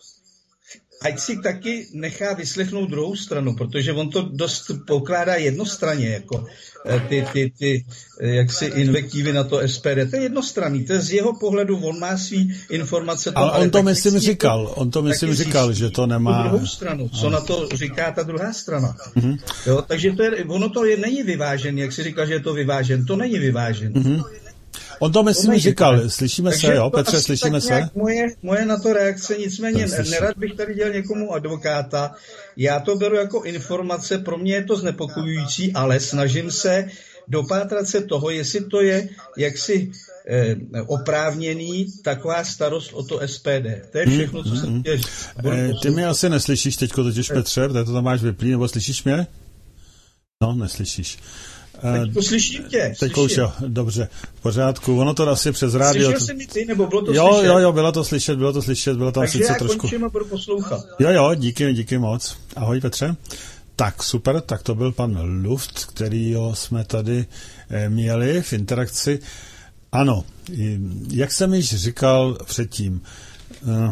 ať si taky nechá vyslechnout druhou stranu, protože on to dost pokládá jednostranně, jako ty, ty, ty jaksi invektivy na to S P D. To je jednostranný, to je z jeho pohledu, on má svý informace. Ale on to myslím říkal, on to myslím říkal, že to nemá... druhou stranu, co na to říká ta druhá strana. Mm-hmm. Jo, takže to je, ono to je, není vyvážený, jak si říkal, že je to vyvážen, to není vyvážený. Mm-hmm. On to myslím to říkal, slyšíme se, jo, Petře, slyšíme se? Moje, moje na to reakce, nicméně nerad bych tady dělal někomu advokáta, já to beru jako informace, pro mě je to znepokojující, ale snažím se dopátrat se toho, jestli to je jaksi eh, oprávněný taková starost o to S P D. To je všechno, co jsem chtěl. Eh, ty mě asi neslyšíš teďko totiž, Petře, protože to tam máš vyplý, nebo slyšíš mě? No, neslyšíš. Teď slyším tě. Teď už jo, dobře, v pořádku. Ono to asi přes rádio. Slyšel jsi mi ty, nebo bylo to jo, slyšet? Jo, jo, bylo to slyšet, bylo to slyšet, bylo tam takže sice já trošku. končím a budu poslouchat. Jo, jo, díky, díky moc. Ahoj, Petře. Tak, super, tak to byl pan Luft, kterýho jsme tady eh, měli v interakci. Ano, jak jsem již říkal předtím, eh,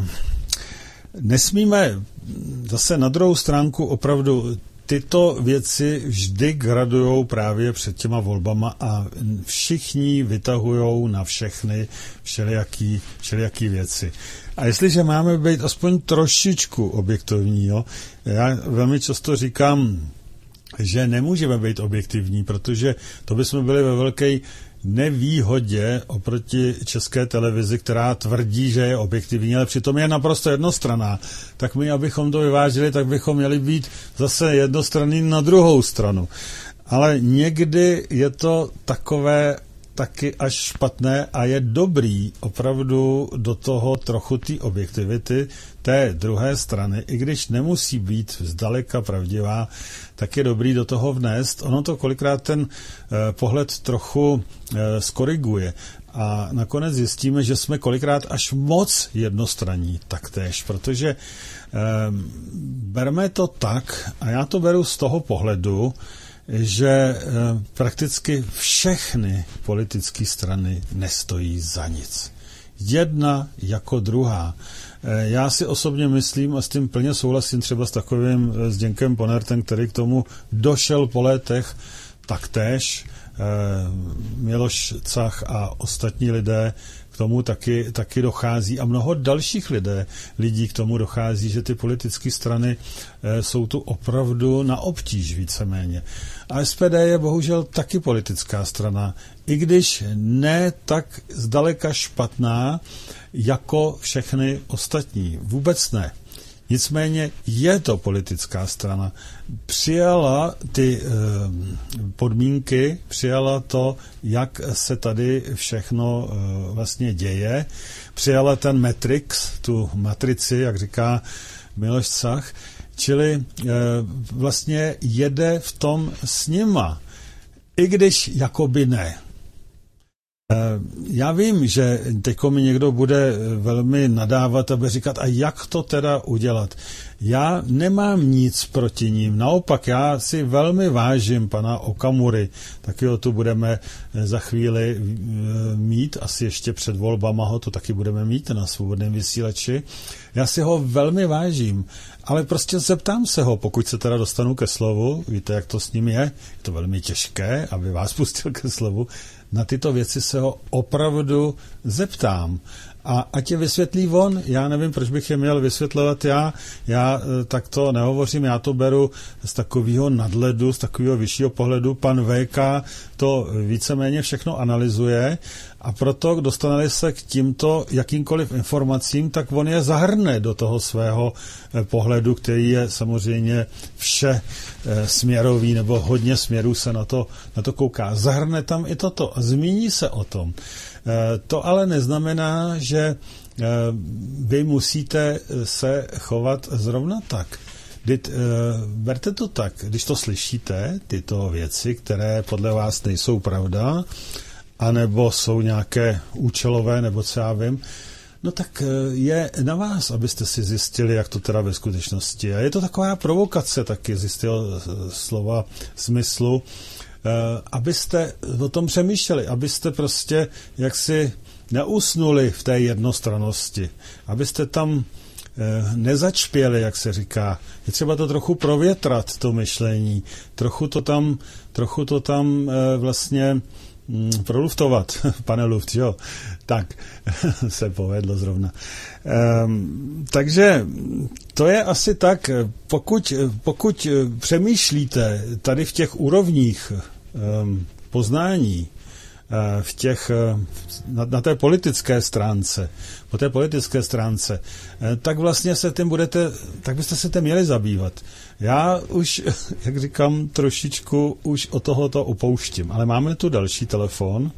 nesmíme zase na druhou stránku opravdu tyto věci vždy gradujou právě před těma volbama a všichni vytahujou na všechny všelijaký, všelijaký věci. A jestliže máme být aspoň trošičku objektivní, jo, já velmi často říkám, že nemůžeme být objektivní, protože to bychom byli ve velké nevýhodě oproti České televizi, která tvrdí, že je objektivní, ale přitom je naprosto jednostranná. Tak my, abychom to vyvážili, tak bychom měli být zase jednostranný na druhou stranu. Ale někdy je to takové taky až špatné a je dobrý opravdu do toho trochu té objektivity té druhé strany, i když nemusí být zdaleka pravdivá, tak je dobrý do toho vnést. Ono to kolikrát ten eh, pohled trochu eh, skoriguje a nakonec zjistíme, že jsme kolikrát až moc jednostranní taktéž, protože eh, berme to tak, a já to beru z toho pohledu, že e, prakticky všechny politické strany nestojí za nic. Jedna jako druhá. E, já si osobně myslím a s tím plně souhlasím třeba s takovým e, Zdeňkem Ponertem, který k tomu došel po letech taktéž. E, Miloš Cach a ostatní lidé k tomu taky, taky dochází a mnoho dalších lidé, lidí k tomu dochází, že ty politické strany e, jsou tu opravdu na obtíž víceméně. A S P D je bohužel taky politická strana, i když ne tak zdaleka špatná jako všechny ostatní. Vůbec ne. Nicméně je to politická strana. Přijala ty e, podmínky, přijala to, jak se tady všechno e, vlastně děje, přijala ten matrix, tu matrici, jak říká Miloš Cach, čili e, vlastně jede v tom s nima, i když jakoby ne. Já vím, že teďko mi někdo bude velmi nadávat a bude říkat, a jak to teda udělat. Já nemám nic proti ním, naopak já si velmi vážím pana Okamury, taky ho tu budeme za chvíli mít, asi ještě před volbama ho to taky budeme mít na Svobodném vysílači. Já si ho velmi vážím, ale prostě zeptám se ho, pokud se teda dostanu ke slovu, víte, jak to s ním je, je to velmi těžké, aby vás pustil ke slovu, na tyto věci se ho opravdu zeptám. a ať je vysvětlí on. Já nevím, proč bych je měl vysvětlovat já. Já tak to nehovořím, já to beru z takového nadhledu, z takového vyššího pohledu. Pan V K to víceméně všechno analyzuje a proto dostane se k tímto jakýmkoliv informacím, tak on je zahrne do toho svého pohledu, který je samozřejmě vše směrový, nebo hodně směrů se na to, na to kouká. Zahrne tam i toto a zmíní se o tom. To ale neznamená, že vy musíte se chovat zrovna tak. Did, uh, berte to tak, když to slyšíte, tyto věci, které podle vás nejsou pravda, anebo jsou nějaké účelové, nebo co já vím, no tak je na vás, abyste si zjistili, jak to teda ve skutečnosti je. Je to taková provokace taky, zjistil slova smyslu, uh, abyste o tom přemýšleli, abyste prostě jaksi neusnuli v té jednostrannosti, abyste tam nezačpěli, jak se říká. Je třeba to trochu provětrat, to myšlení. Trochu to tam, trochu to tam vlastně proluftovat. Pane Luft, jo. Tak, se povedlo zrovna. Um, takže to je asi tak, pokud, pokud přemýšlíte tady v těch úrovních um, poznání, v těch, na, na té politické stránce, po té politické stránce, tak vlastně se tím budete, tak byste se tím měli zabývat. Já už, jak říkám, trošičku už od tohoto upouštím, ale máme tu další telefon.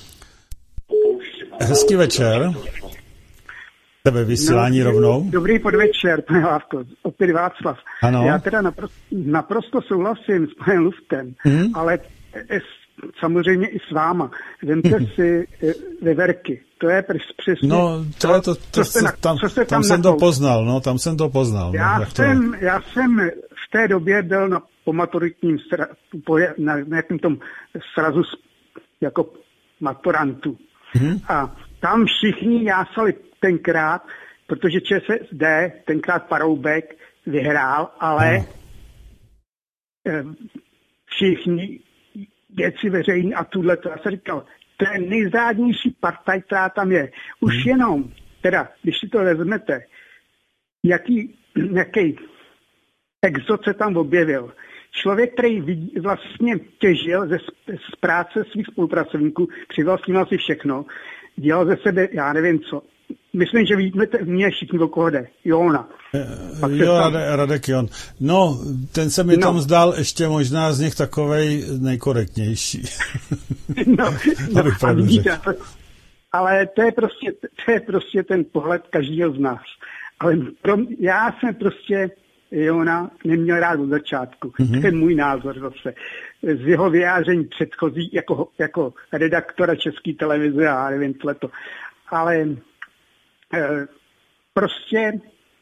Hezký večer. Tebe vysílání no, rovnou. Dobrý podvečer, pane Lávko, opět Václav. Ano. Já teda naprosto, naprosto souhlasím s panem Luftem, hmm? ale samozřejmě i s váma. Vemte si veverky. To je přesně... No, to je to, to, to se, tam, tam, tam jsem to poznal, no, tam jsem to poznal. Já, no, jsem, já jsem v té době byl na pomaturitním sra, na nějakém tom srazu jako maturantů. Hmm. A tam všichni jásali tenkrát, protože ČSSD, tenkrát Paroubek, vyhrál, ale hmm. všichni věci veřejný a tuhle, to já jsem říkal, to je nejzrádnější partaj, která tam je. Už hmm. jenom, teda, když si to vezmete, jaký, jaký exot se tam objevil. Člověk, který vidí, vlastně těžil ze, z práce svých spolupracovníků, přivlastnil si všechno, dělal ze sebe, já nevím co. Myslím, že vidíte mě všichni, o koho jde. Jona. Pak jo, tam... Rade, Radek Jon. No, ten se mi no. tam zdál ještě možná z nich takovej nejkorektnější. no, no a vidíte, to, ale to je, prostě, to je prostě ten pohled každého z nás. Ale pro, já jsem prostě Jona neměl rád od začátku. Mm-hmm. To je můj názor zase. Z jeho vyjádření předchozí jako, jako redaktora České televize a nevím tohleto. Ale e, prostě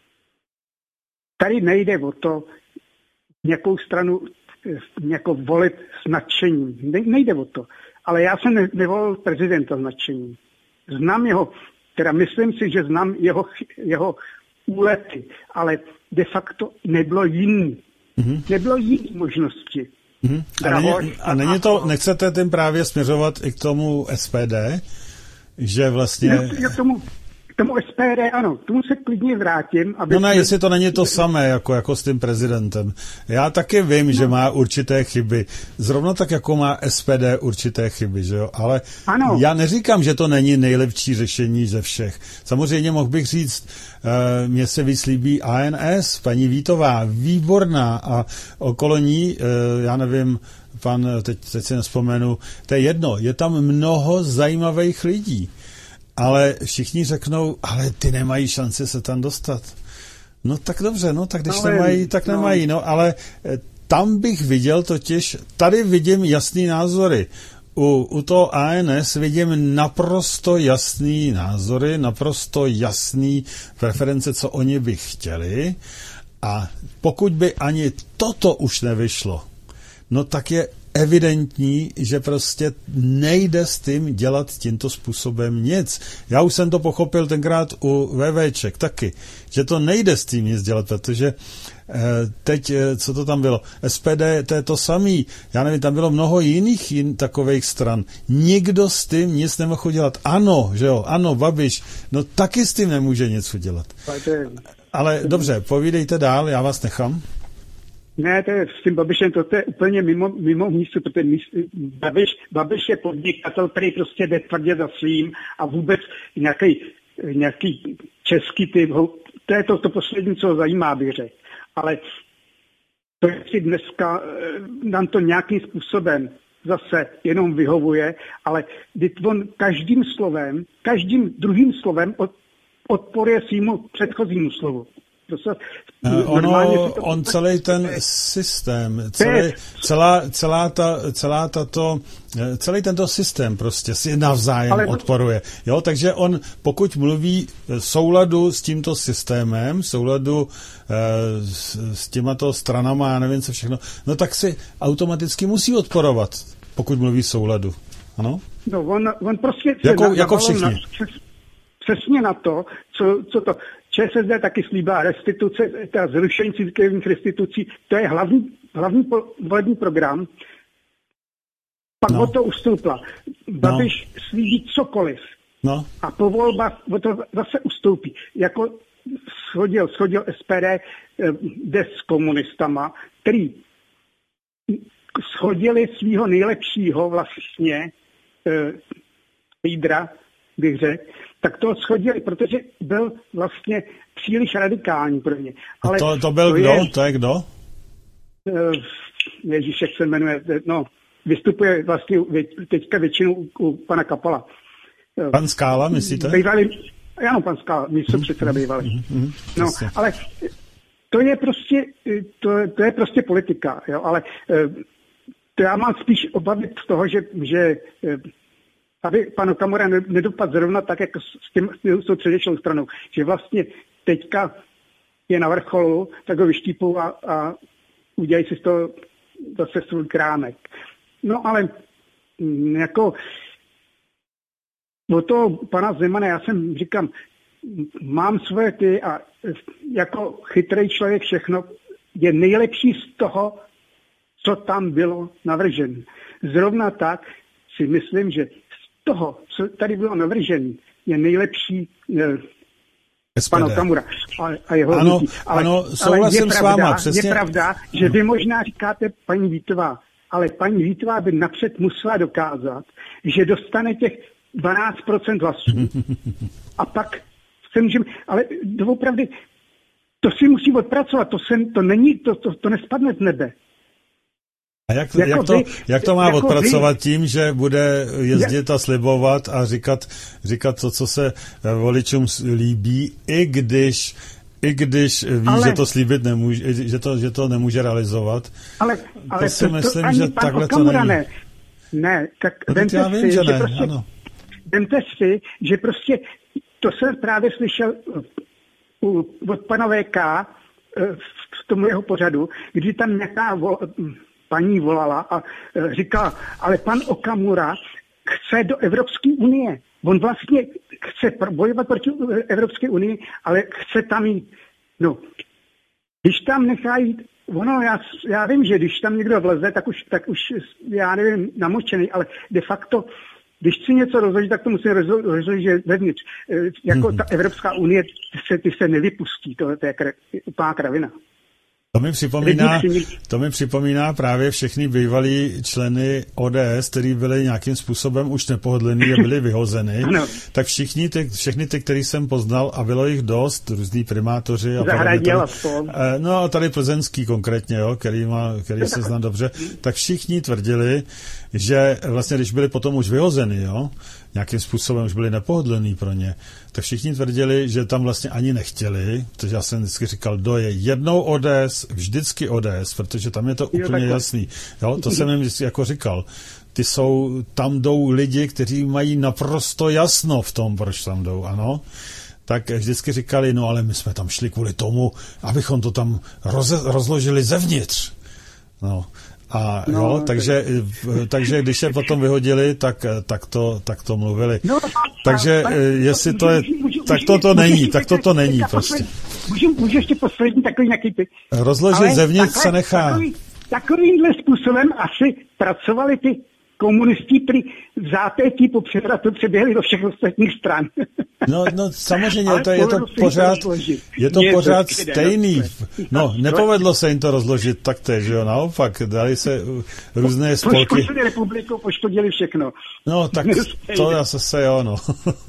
tady nejde o to nějakou stranu jako volit s nadšením. Ne, nejde o to. Ale já jsem ne, nevolil prezidenta s nadšením. Znám jeho, teda myslím si, že znám jeho, jeho úlety, ale de facto nebylo jiný. Mm-hmm. Nebylo jiný možnosti. Mm-hmm. A, není, a není to, nechcete tím právě směřovat i k tomu S P D, že vlastně... Ne, k tomu, k tomu S P D, ano, k tomu se klidně vrátím. Aby no ne, jestli to není to samé, jako, jako s tím prezidentem. Já taky vím, no. že má určité chyby. Zrovna tak, jako má S P D určité chyby, že jo? Ale ano. já neříkám, že to není nejlepší řešení ze všech. Samozřejmě mohl bych říct, uh, mně se víc líbí A N S, paní Vítová, výborná a okolo ní, uh, já nevím, pan, teď, teď si nespomenu, to je jedno, je tam mnoho zajímavých lidí. Ale všichni řeknou, ale ty nemají šanci se tam dostat. No tak dobře, no tak když no, nemají, tak no. nemají. No ale tam bych viděl totiž, tady vidím jasný názory. U, u toho A N S vidím naprosto jasný názory, naprosto jasný preference, co oni by chtěli. A pokud by ani toto už nevyšlo, no tak je evidentní, že prostě nejde s tím dělat tímto způsobem nic. Já už jsem to pochopil tenkrát u VVček taky, že to nejde s tím nic dělat, protože teď, co to tam bylo? S P D, to je to samý. Já nevím, tam bylo mnoho jiných jin, takových stran. Nikdo s tím nic nemohl udělat. Ano, že jo, ano, Babiš, no taky s tím nemůže nic udělat. Ale dobře, povídejte dál, já vás nechám. Ne, to je s tím Babišem, to, to je úplně mimo, mimo místo, protože Babiš, Babiš je podnikatel, který prostě jde tvrdě za svým a vůbec nějaký, nějaký český typ, to je to, to poslední, co ho zajímá, bych řekl. Ale to si dneska nám to nějakým způsobem zase jenom vyhovuje, ale on každým slovem, každým druhým slovem od, odporuje svýmu předchozímu slovu. Se, ono, on celý ten systém, celý, celá, celá, ta, celá tato, celý tento systém prostě si navzájem ale odporuje. Jo, takže on, pokud mluví v souladu s tímto systémem, v souladu eh, s, s těmato stranama, já nevím co všechno, no tak si automaticky musí odporovat, pokud mluví v souladu. Ano? No, on, on prostě jako, jako všichni. Na, přes, přesně na to, co, co to... ČSSD taky slíbila restituce, teda zrušení církevních restitucí, to je hlavní, hlavní volební program. Pak no. o to ustoupila. Babiš no. slíbí cokoliv. No. A po volbách o to zase ustoupí. Jako shodil, shodil S P D, jde s komunistama, který shodili svého nejlepšího vlastně eh, lídra, bych řekl, tak to shodili, protože byl vlastně příliš radikální pro mě. Ale to, to byl to kdo? Je, to je kdo? Ježíš, jak se jmenuje, no, vystupuje vlastně teďka většinou u, u pana Kapala. Pan Skála, myslíte? Bývalý, ano, pan Skála, místo předseda bývalý. Mm-hmm, no, ale to je prostě, to, to je prostě politika, jo, ale to já mám spíš obavit z toho, že, že aby pan Okamura nedopadl zrovna tak, jako s tím, s tou předešlou stranou, že vlastně teďka je na vrcholu, tak ho vyštípou a, a udělají si z toho zase svůj krámek. No ale jako o toho pana Zemana, já jsem říkám, mám svoje ty a jako chytrý člověk všechno je nejlepší z toho, co tam bylo navrženo. Zrovna tak si myslím, že toho, co tady bylo navrženo, je nejlepší eh, pan Okamura a, a jeho ano, hnutí. Ale, ano, ale je, s pravda, váma, přesně. je pravda, že no. vy možná říkáte paní Vítová, ale paní Vítová by napřed musela dokázat, že dostane těch dvanáct procent hlasů. A pak se můžeme, ale doopravdy, to si musí odpracovat, to, se, to není, to, to, to nespadne z nebe. A jak, jako jak, to, vy, jak to má jako odpracovat vy, tím, že bude jezdit a slibovat a říkat, říkat to, co se voličům líbí, i když, i když ví, ale, že to slíbit nemůže, že to, že to nemůže realizovat. Ale, ale to si to, myslím, to že takhle to není. Ne, ne tak no, vemte já vím, si, že, že ne, prostě, ano. vemte si, že prostě, to jsem právě slyšel u, od pana V K v tom jeho pořadu, kdy tam nějaká vol, paní volala a říkala, ale pan Okamura chce do Evropské unie. On vlastně chce bojovat proti Evropské unii, ale chce tam jít. No, když tam nechá jít, ono, já, já vím, že když tam někdo vleze, tak už, tak už já nevím, namočený, ale de facto, když si něco rozloží, tak to musí rozložit vevnitř. Jako ta Evropská unie, ty se, ty se nevypustí, to, to je úplná kravina. To mi připomíná, to mi připomíná právě všechny bývalí členy O D S, kteří byli nějakým způsobem už nepohodlní a byli vyhozeny. Ano. Tak všichni ty, všechny ty, který jsem poznal, a bylo jich dost, různý primátoři. A Zahradil No a tady plzeňský konkrétně, jo, který, má, který se znám dobře, tak všichni tvrdili, že vlastně, když byli potom už vyhozeny, jo, nějakým způsobem už byli nepohodlní pro ně, tak všichni tvrdili, že tam vlastně ani nechtěli, protože já jsem vždycky říkal, kdo je jednou O D S, vždycky O D S, protože tam je to jo, úplně jasný. Jo, to jsem jim vždycky jako říkal. Ty jsou, tam jdou lidi, kteří mají naprosto jasno v tom, proč tam jdou, ano. Tak vždycky říkali, no ale my jsme tam šli kvůli tomu, abychom to tam roz, rozložili zevnitř. No. A no, jo, takže, takže když je potom vyhodili, tak, tak, to, tak to mluvili. No, takže a, jestli to je, můžu, tak to to není, tak to to není prostě. Můžu, můžu ještě poslední takový nějaký ty. Rozložit zevnitř se nechá. Takový, takovýmhle způsobem asi pracovali ty komunisti při zápětí po převratu přeběhli do všech ostatních stran. No, no samozřejmě, to je to pořád, je to pořád stejný. No, nepovedlo se jim to rozložit taktéž, že jo, naopak, dali se různé spolky. Poškodili republiku, poškodili všechno. No, tak to zase jo, no.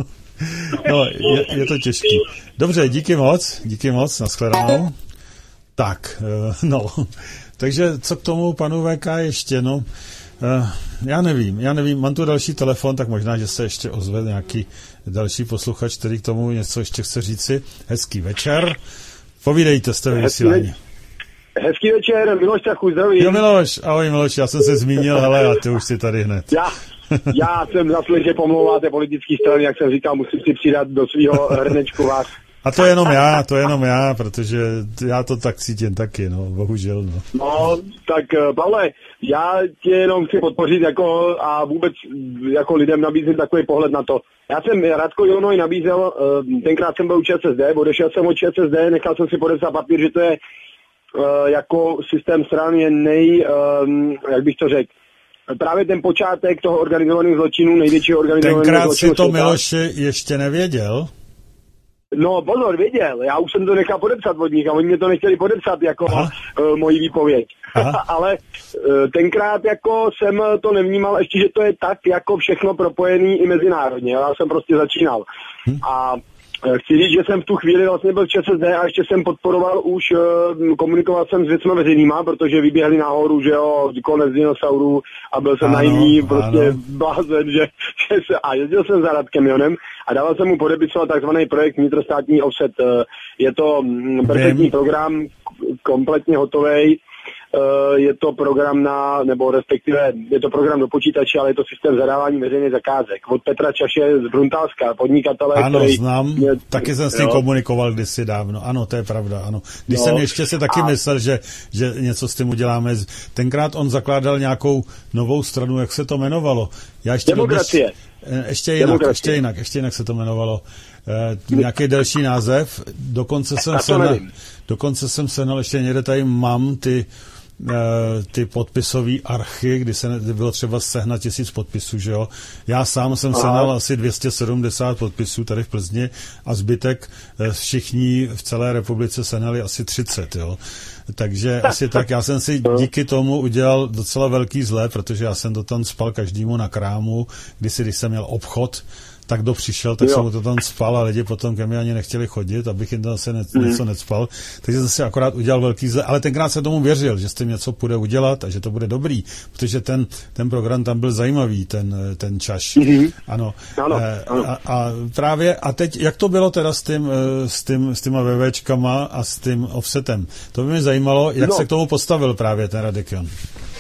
No, je, je to těžký. Dobře, díky moc, díky moc, nashledanou. Tak, no, takže co k tomu panu V K ještě, no, Uh, já nevím, já nevím, mám tu další telefon, tak možná, že se ještě ozve nějaký další posluchač, který k tomu něco ještě chce říci. Hezký večer. Povídejte, jste ve vysílání. Hezký večer, Miloš Čachu, zdraví. Jo, Miloš, ahoj Miloš, já jsem se zmínil, hele, a ty už si tady hned. Já, já jsem zaslech, že pomlouváte politický strany, jak jsem říkal, musím si přidat do svého hrnečku vás. A to jenom já, to jenom já, protože já to tak cítím taky, no, bohužel, no. No, tak Pavle, já tě jenom chci podpořit jako a vůbec jako lidem nabízím takový pohled na to. Já jsem Radko Jonoj nabízel, tenkrát jsem byl u ČSSD, odešel jsem od ČSSD, nechal jsem si podepsat papír, že to je jako systém stran je nej, jak bych to řekl, právě ten počátek toho organizovaného zločinu, největšího organizovaného tenkrát zločinu. Tenkrát si to Miloši ještě nevěděl? No pozor, věděl, já už jsem to nechal podepsat od nich a oni mě to nechtěli podepsat jako uh, moji výpověď. Ale uh, tenkrát jako jsem to nevnímal ještě, že to je tak jako všechno propojený i mezinárodně. Já jsem prostě začínal. Hm. A uh, chci říct, že jsem v tu chvíli vlastně byl v ČSSD a ještě jsem podporoval už, uh, komunikoval jsem s věcmi veřejnýma, protože vyběhli nahoru, že jo, konec dinosaurů a byl jsem naivní, prostě blázen, že, že se, a jezdil jsem za Radkem Jonem a dával jsem mu podepisovat takzvaný projekt vnitrostátní offset. Je to perfektní program, kompletně hotovej. Je to program na, nebo respektive je to program do počítače, ale je to systém zadávání veřejných zakázek. Od Petra Čaše z Bruntálska, podnikatele, ano, který... znám, mě, taky jsem s tím jo. komunikoval kdysi dávno. Ano, to je pravda, ano. Když no. jsem ještě si taky a... myslel, že, že něco s tím uděláme. Tenkrát on zakládal nějakou novou stranu, jak se to jmenovalo. Já ještě Demokracie. Dnes, ještě jinak, Demokracie. ještě jinak, ještě jinak se to jmenovalo. E, nějaký delší název. Dokonce jsem sehnal, dokonce jsem sehnal, ještě někde tady mám ty ty podpisový archy, kdy se kdy bylo třeba sehnat tisíc podpisů, že jo. Já sám jsem sehnal asi dvě stě sedmdesát podpisů tady v Plzni a zbytek všichni v celé republice sehnali asi třicet, jo. Takže asi tak, já jsem si díky tomu udělal docela velký zle, protože já jsem to tam spal každému na krámu, kdysi, když jsem měl obchod, tak kdo přišel, tak jo. jsem to tam spal a lidi potom ke mně ani nechtěli chodit, abych jim tam se ne, mm. něco necpal. Takže jsem si akorát udělal velký zle, ale tenkrát se tomu věřil, že s tím něco půjde udělat a že to bude dobrý, protože ten, ten program tam byl zajímavý, ten, ten Čaš. Mm-hmm. Ano. Ano, e, ano. A, a právě, a teď, jak to bylo teda s tím, s tím, s těma VVčkama a s tím offsetem? To by mě zajímalo, jak no. se k tomu postavil právě ten Radek Jon.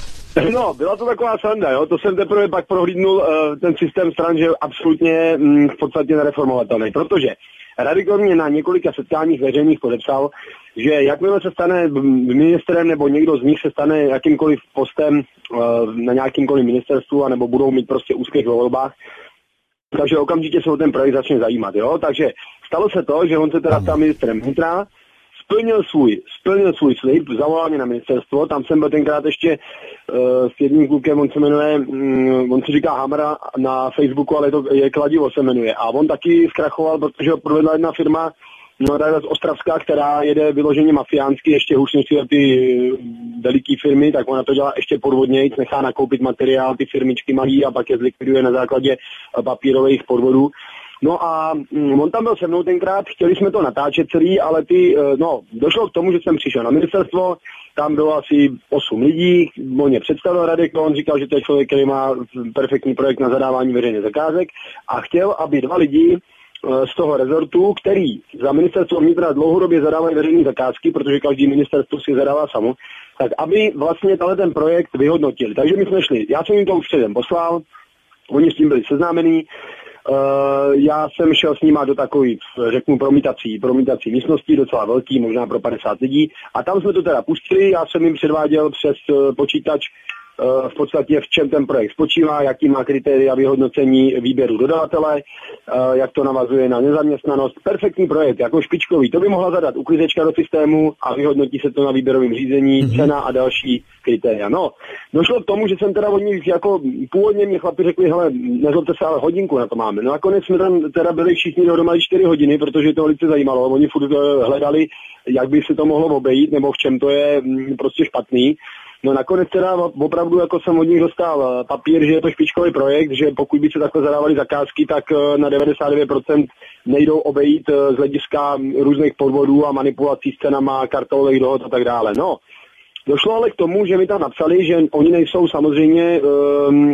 No, byla to taková sranda, jo, to jsem teprve pak prohlídnul uh, ten systém stran, že je absolutně mm, v podstatě nereformovatelný, protože Radek mě na několika setkáních veřejných podepsal, že jakmile se stane ministrem nebo někdo z nich se stane jakýmkoliv postem uh, na nějakýmkoliv ministerstvu, anebo budou mít prostě úspěch ve volbách, takže okamžitě se o ten projekt začne zajímat, jo, takže stalo se to, že on se teda stal ministrem vnitra, Splnil svůj, splnil svůj slib, zavolal mě na ministerstvo, tam jsem byl tenkrát ještě uh, s jedním klukem, on se jmenuje, um, on si říká Hamra na Facebooku, ale to je Kladivo se jmenuje. A on taky zkrachoval, protože ho provedla jedna firma, no, z Ostravska, která jede vyloženě mafiánsky, ještě hůř než ty veliký firmy, tak ona to dělá ještě podvodnějc, nechá nakoupit materiál, ty firmičky malý a pak je zlikviduje na základě papírových podvodů. No a on tam byl se mnou tenkrát, chtěli jsme to natáčet celý, ale ty, no, došlo k tomu, že jsem přišel na ministerstvo, tam bylo asi osm lidí, on mě představil Radek, on říkal, že to je člověk, který má perfektní projekt na zadávání veřejných zakázek a chtěl, aby dva lidi z toho rezortu, který za ministerstvo vnitra dlouhodobě zadávají veřejné zakázky, protože každý ministerstvo si zadává samo, tak aby vlastně tenhle ten projekt vyhodnotili. Takže my jsme šli, já jsem jim to už předem poslal, oni s tím byli seznámení, já jsem šel s nima do takových, řeknu, promítací, promítací místností, docela velký, možná pro padesát lidí. A tam jsme to teda pustili, já jsem jim předváděl přes počítač v podstatě v čem ten projekt spočívá, jaký má kritéria vyhodnocení výběru dodavatele, jak to navazuje na nezaměstnanost. Perfektní projekt, jako špičkový. To by mohla zadat uklízečka do systému a vyhodnotí se to na výběrovém řízení, mm-hmm. cena a další kritéria. No, došlo k tomu, že jsem teda od nich jako původně mě chlapi řekli, hele, nezlobte se, ale hodinku na to máme. No nakonec jsme tam teda byli všichni dohromady čtyři hodiny, protože to velice zajímalo. Oni furt hledali, jak by se to mohlo obejít, nebo v čem to je prostě špatný. No nakonec teda opravdu jako jsem od nich dostal papír, že je to špičkový projekt, že pokud by se takhle zadávali zakázky, tak na devadesát devět procent nejdou obejít z hlediska různých podvodů a manipulací s cenama, kartelových dohod a tak dále. No, došlo ale k tomu, že mi tam napsali, že oni nejsou samozřejmě um,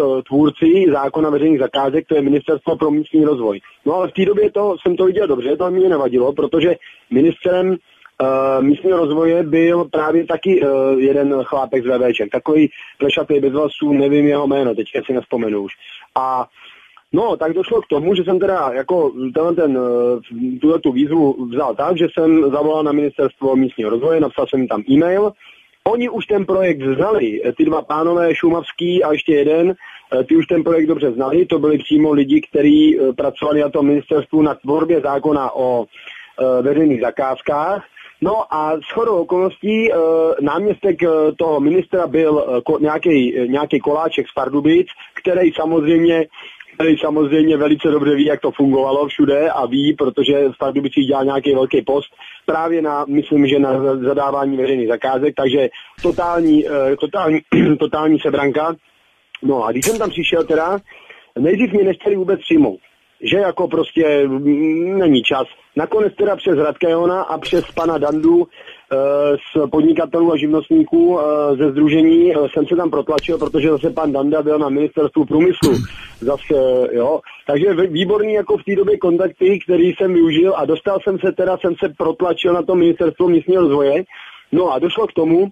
tvůrci zákona veřejných zakázek, to je Ministerstvo pro místní rozvoj. No ale v té době to, jsem to viděl dobře, to mě nevadilo, protože ministrem Uh, místního rozvoje byl právě taky uh, jeden chlápek z VVček, takový plešatý bez vlasů, nevím jeho jméno, teďka si nevzpomenu už. A no, tak došlo k tomu, že jsem teda jako ten, ten, tuhle tu výzvu vzal tak, že jsem zavolal na Ministerstvo místního rozvoje, napsal jsem tam e-mail. Oni už ten projekt znali, ty dva pánové, Šumavský a ještě jeden, ty už ten projekt dobře znali, to byli přímo lidi, kteří pracovali na tom ministerstvu na tvorbě zákona o uh, veřejných zakázkách. No a shodou okolností e, náměstek e, toho ministra byl e, ko, nějaký koláček z Pardubic, který samozřejmě, který samozřejmě velice dobře ví, jak to fungovalo všude a ví, protože v Pardubicích dělal nějaký velký post právě na, myslím, že na zadávání veřejných zakázek, takže totální, e, totální, totální sebranka. No a když jsem tam přišel teda, nejdřív mě nechtěli vůbec přijmout. Že jako prostě není čas. Nakonec teda přes Radkejona a přes pana Dandu e, z podnikatelů a živnostníků e, ze sdružení e, jsem se tam protlačil, protože zase pan Danda byl na ministerstvu průmyslu. Zase, jo. Takže výborný jako v té době kontakty, který jsem využil a dostal jsem se teda, jsem se protlačil na to ministerstvo místního rozvoje. No a došlo k tomu,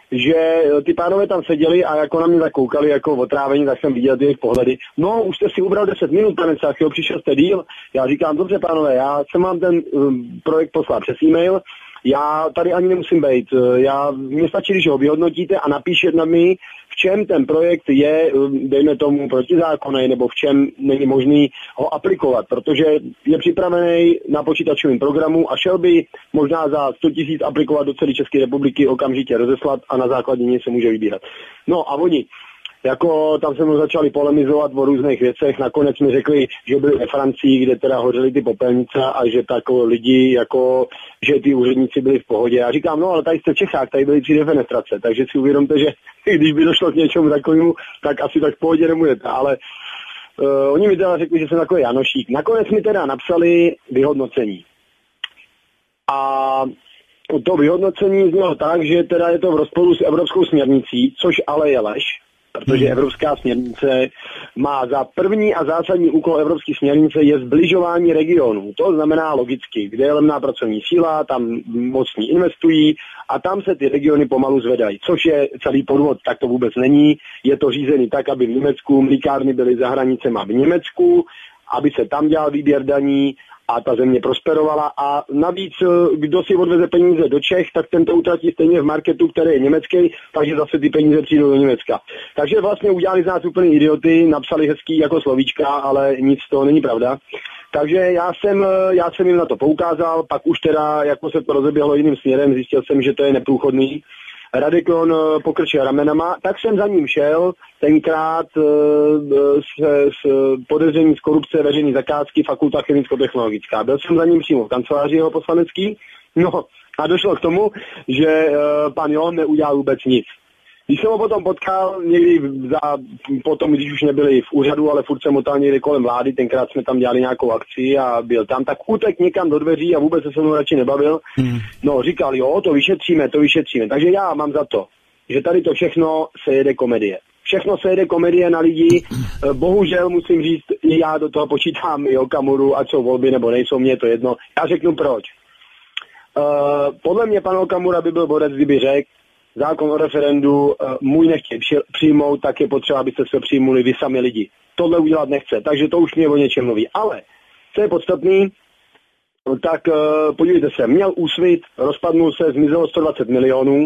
že ty pánové tam seděli a jako na mě tak koukali jako otrávení, tak jsem viděl ty jejich pohledy. No, už jste si ubral deset minut, pane Cach, jo, přišel jste díl. Já říkám, dobře, pánové, já jsem vám ten um, projekt poslal přes e-mail, já tady ani nemusím být. Já, mně stačí, když ho vyhodnotíte a napíšete mi, v čem ten projekt je, dejme tomu, protizákonný, nebo v čem není možný ho aplikovat, protože je připravený na počítačovém programu a šel by možná za sto tisíc aplikovat do celé České republiky, okamžitě rozeslat a na základě něj se může vybírat. No a oni, jako tam se mnou začali polemizovat o různých věcech, nakonec mi řekli, že byli ve Francii, kde teda hořely ty popelnice a že tak lidi, jako, že ty úředníci byli v pohodě. Já říkám, no ale tady jste v Čechách, tady byly tři defenestrace, takže si uvědomte, že když by došlo k něčemu takovému, tak asi tak v pohodě nemůžete, ale uh, oni mi teda řekli, že jsem takový Janošík. Nakonec mi teda napsali vyhodnocení. A to vyhodnocení znělo tak, že teda je to v rozporu s evropskou směrnicí, což ale je lež. Protože evropská směrnice má za první a zásadní úkol evropské směrnice je zbližování regionů. To znamená logicky, kde je levná pracovní síla, tam mocní investují a tam se ty regiony pomalu zvedají. Což je celý podvod, tak to vůbec není. Je to řízený tak, aby v Německu mlíkárny byly za hranicema v Německu, aby se tam dělal výběr daní a ta země prosperovala a navíc, kdo si odveze peníze do Čech, tak ten to utratí stejně v marketu, který je německý, takže zase ty peníze přijdou do Německa. Takže vlastně udělali z nás úplně idioty, napsali hezký jako slovíčka, ale nic z toho není pravda. Takže já jsem, já jsem jim na to poukázal, pak už teda, jako se to rozeběhlo jiným směrem, zjistil jsem, že to je neprůchodný. Radekon pokrčil ramenama, tak jsem za ním šel, tenkrát s, s podezření z korupce veřejné zakázky Fakulta chemicko-technologická. Byl jsem za ním přímo v kanceláři jeho poslanecký, no a došlo k tomu, že pan Jon neudělal vůbec nic. Když jsem ho potom potkal někdy za, potom, když už nebyli v úřadu, ale furt jsem motal někdy kolem vlády, tenkrát jsme tam dělali nějakou akci a byl tam, tak utek někam do dveří a vůbec se se mnou radši nebavil. Hmm. No, říkal, jo, to vyšetříme, to vyšetříme. Takže já mám za to, že tady to všechno se jede komedie. Všechno se jede komedie na lidi. Bohužel musím říct, já do toho počítám i Okamuru, ať jsou volby nebo nejsou, mě je to jedno. Já řeknu proč. Uh, podle mě pan Okamura by byl borec, kdyby řekl, zákon o referendu můj nechtějí přijmout, tak je potřeba, abyste se přijmuli vy sami lidi. Tohle udělat nechce, takže to už mě o něčem mluví. Ale co je podstatný, tak podívejte se, měl Úsvit, rozpadnul se, zmizelo sto dvacet milionů,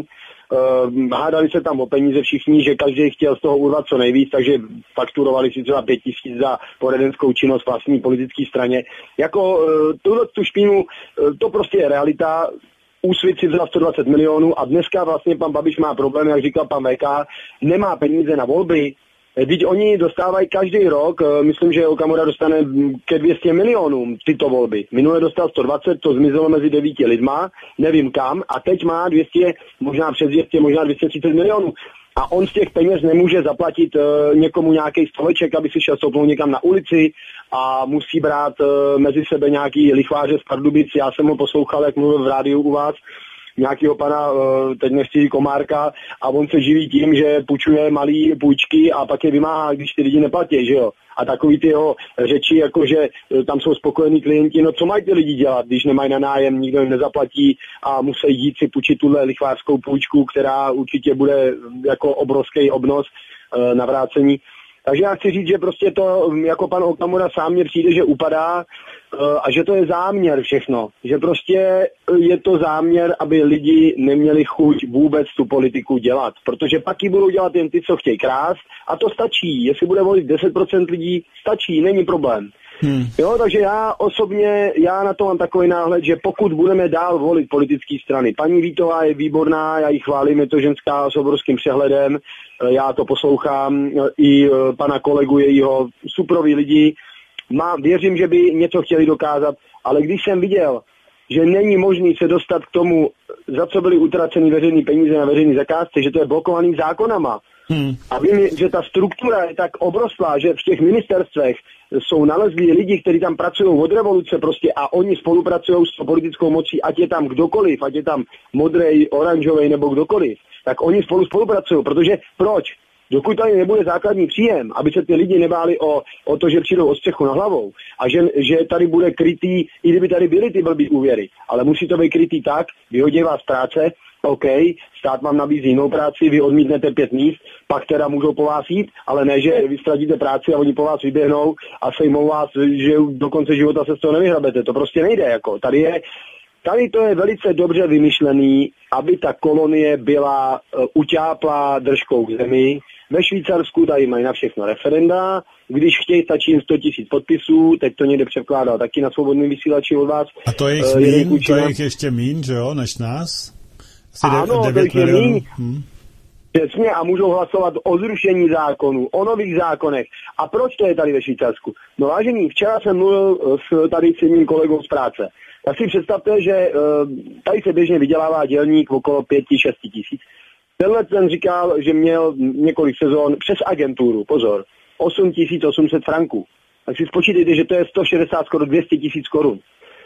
hádali se tam o peníze všichni, že každý chtěl z toho urvat co nejvíc, takže fakturovali si třeba pět tisíc za poradenskou činnost vlastní politické straně. Jako tuhle tu špínu, to prostě je realita. Úsvit si vzal sto dvacet milionů a dneska vlastně pan Babiš má problém, jak říkal pan V K, nemá peníze na volby. Vždyť oni dostávají každý rok, myslím, že Okamura dostane ke dvě stě milionům tyto volby. Minule dostal sto dvacet, to zmizelo mezi devíti lidma, nevím kam, a teď má dvě stě, možná přes dvě stě, možná dvě stě třicet milionů. A on z těch peněz nemůže zaplatit uh, někomu nějaký stoleček, aby si šel stoupnout někam na ulici a musí brát uh, mezi sebe nějaký lichváře z Pardubic. Já jsem ho poslouchal, jak mluvil v rádiu u vás, nějakého pana, teď nechci Komárka, a on se živí tím, že půjčuje malý půjčky a pak je vymáhá, když ty lidi neplatí, že jo. A takový ty jeho řeči, jako že tam jsou spokojení klienti, no co mají ty lidi dělat, když nemají na nájem, nikdo jim nezaplatí a musí jít si půjčit tuhle lichvářskou půjčku, která určitě bude jako obrovský obnos na vrácení. Takže já chci říct, že prostě to, jako pan Okamura sám mně přijde, že upadá a že to je záměr všechno. Že prostě je to záměr, aby lidi neměli chuť vůbec tu politiku dělat. Protože pak ji budou dělat jen ty, co chtějí krást, a to stačí. Jestli bude volit deset procent lidí, stačí, není problém. Hmm. Jo, takže já osobně, já na to mám takový náhled, že pokud budeme dál volit politické strany, paní Vítová je výborná, já ji chválím, je to ženská s obrovským přehledem, já to poslouchám, i pana kolegu jejího, suprový lidi, má, věřím, že by něco chtěli dokázat, ale když jsem viděl, že není možný se dostat k tomu, za co byly utraceny veřejné peníze na veřejné zakázce, že to je blokovaný zákonama, hmm. a vím, že ta struktura je tak obroslá, že v těch ministerstvech jsou nalezlí lidi, kteří tam pracují od revoluce prostě a oni spolupracují s politickou mocí, ať je tam kdokoliv, ať je tam modrej, oranžovej nebo kdokoliv, tak oni spolu spolupracují, protože proč? Dokud tady nebude základní příjem, aby se ty lidi nebáli o, o to, že přijdou o střechu na hlavou a že, že tady bude krytý, i kdyby tady byly ty blbý úvěry, ale musí to být krytý tak, vyhodí vás z práce, OK, stát vám nabízí jinou práci, vy odmítnete pět míst, pak teda můžou po vás jít, ale ne, že vy ztratíte práci a oni po vás vyběhnou a sejmou vás, že do konce života se z toho nevyhrabete. To prostě nejde. Jako. Tady, je, tady to je velice dobře vymyšlený, aby ta kolonie byla uh, utáplá držkou k zemi. Ve Švýcarsku tady mají na všechno referenda, když chtějí, stačí jim sto tisíc podpisů, teď to někde překládal taky na svobodným vysílači od vás. A to je jich uh, mín, to je jich ještě mín, že jo, než nás? Asi ano, to je míň. Hmm. Přesně, a můžou hlasovat o zrušení zákonů, o nových zákonech. A proč to je tady ve Švýcarsku? No vážení, včera jsem mluvil s, tady s jedním kolegou z práce. Tak si představte, že uh, tady se běžně vydělává dělník okolo pět až šest tisíc. Tenhle ten říkal, že měl několik sezon přes agenturu, pozor, osm tisíc osm set franků. Tak si spočítejte, že to je sto šedesát, skoro dvě stě tisíc korun.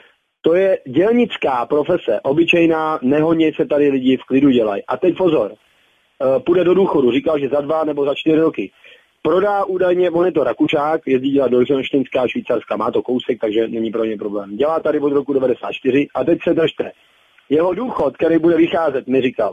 To je dělnická profese, obyčejná, nehoní se tady lidi, v klidu dělají. A teď pozor, uh, půjde do důchodu, říkal, že za dva nebo za čtyři roky. Prodá údajně, on je to Rakušák, jezdí dělat do Lichtenštejnska a Švýcarska, má to kousek, takže není pro ně problém. Dělá tady od roku devadesát čtyři a teď se držte. Jeho důchod, který bude vycházet, mi říkal,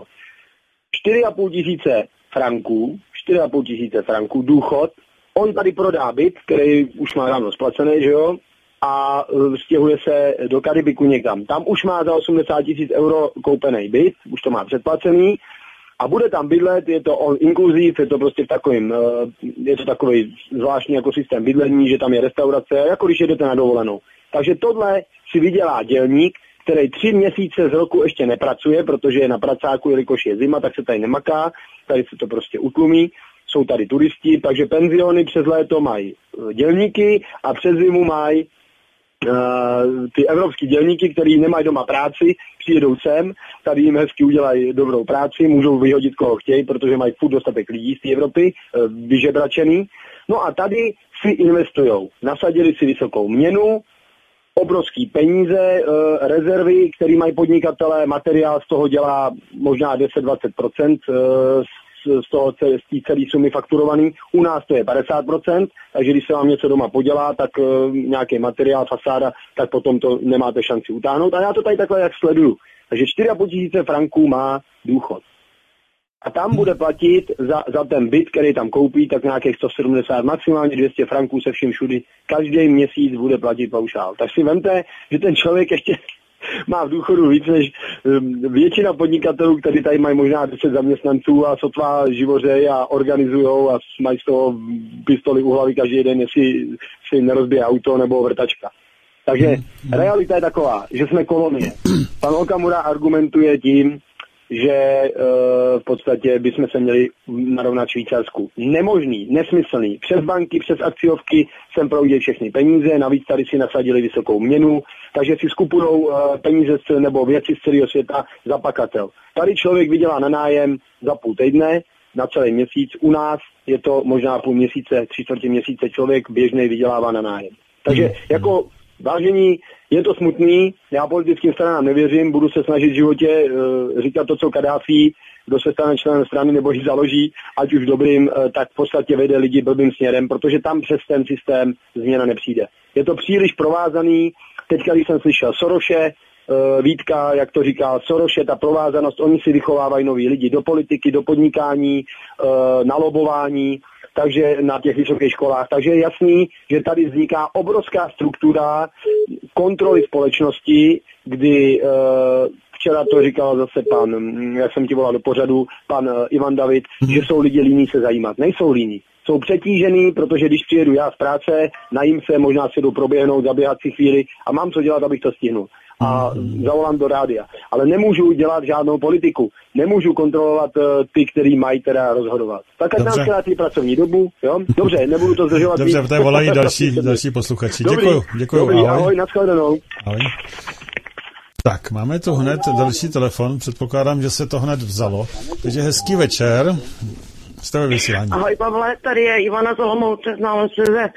čtyři a půl tisíce franků, čtyři a půl tisíce franků důchod, on tady prodá byt, který už má dávno splacený, že jo, a stěhuje se do Karibiku někam. Tam už má za osmdesát tisíc euro koupený byt, už to má předplacený, a bude tam bydlet, je to on inkluziv, je to prostě v takovým, je to takový zvláštní jako systém bydlení, že tam je restaurace, jako když jedete na dovolenou. Takže tohle si vydělá dělník, který tři měsíce z roku ještě nepracuje, protože je na pracáku, jelikož je zima, tak se tady nemaká, tady se to prostě utlumí, jsou tady turisti, takže penziony přes léto mají dělníky a přes zimu mají Uh, ty evropský dělníky, kteří nemají doma práci, přijedou sem, tady jim hezky udělají dobrou práci, můžou vyhodit koho chtějí, protože mají furt dostatek lidí z té Evropy, uh, vyžebračený. No a tady si investujou. Nasadili si vysokou měnu, obrovský peníze, uh, rezervy, které mají podnikatelé, materiál z toho dělá možná deset až dvacet procent uh, z toho z té celé sumy fakturovaný. U nás to je padesát procent, takže když se vám něco doma podělá, tak uh, nějaký materiál, fasáda, tak potom to nemáte šanci utáhnout. A já to tady takhle jak sleduju. Takže čtyři a půl tisíce franků má důchod. a tam bude platit za, za ten byt, který tam koupí, tak nějakých sto sedmdesát, maximálně dvě stě franků se vším všudy. Každý měsíc bude platit paušál. Tak si vemte, že ten člověk ještě má v důchodu víc než většina podnikatelů, kteří tady mají možná deset zaměstnanců a sotva živořejí a organizujou a mají z toho pistoli u hlavy každý den, jestli si nerozbije auto nebo vrtačka. Takže hmm. realita je taková, že jsme kolonie. Pan Okamura argumentuje tím, že e, v podstatě bychom se měli narovnat Švýcarsku. Nemožný, nesmyslný. Přes banky, přes akciovky sem proudí všechny peníze, navíc tady si nasadili vysokou měnu, takže si skupujou e, peníze nebo věci z celého světa za pakatel. Tady člověk vydělá na nájem za půl týdne, na celý měsíc. U nás je to možná půl měsíce, tři čtvrtě měsíce člověk běžnej vydělává na nájem. Takže jako vážení, je to smutný, já politickým stranám nevěřím, budu se snažit v životě e, říkat to, co Kadáfi, kdo se stane členem strany nebo ji založí, ať už dobrým, e, tak v podstatě vede lidi blbým směrem, protože tam přes ten systém změna nepřijde. Je to příliš provázaný, teďka když jsem slyšel Soroše, e, Vítka, jak to říkal, Soroše, ta provázanost, oni si vychovávají noví lidi do politiky, do podnikání, e, na lobování, takže na těch vysokých školách. Takže je jasný, že tady vzniká obrovská struktura kontroly společnosti, kdy e, včera to říkal zase pan, jak jsem ti volal do pořadu, pan e, Ivan David, mm. že jsou lidi líní se zajímat. Nejsou líní. Jsou přetížený, protože když přijedu já z práce, najím se, možná si jdu proběhnout, zaběhat si chvíli a mám co dělat, abych to stihnul. A zavolám do rádia. Ale nemůžu dělat žádnou politiku. Nemůžu kontrolovat uh, ty, který mají teda rozhodovat. Tak ať nám zkrátí pracovní dobu, jo? Dobře, nebudu to zdržovat. Dobře, v té volají další, další posluchači. Děkuju, děkuju. Dobrý, ahoj. ahoj, nashledanou. Ahoj. Tak, máme tu hned další telefon. Předpokládám, že se to hned vzalo. Takže hezký večer. Jste ve vysílání. Ahoj Pavle, tady je Ivana z Olomouce, znám se ze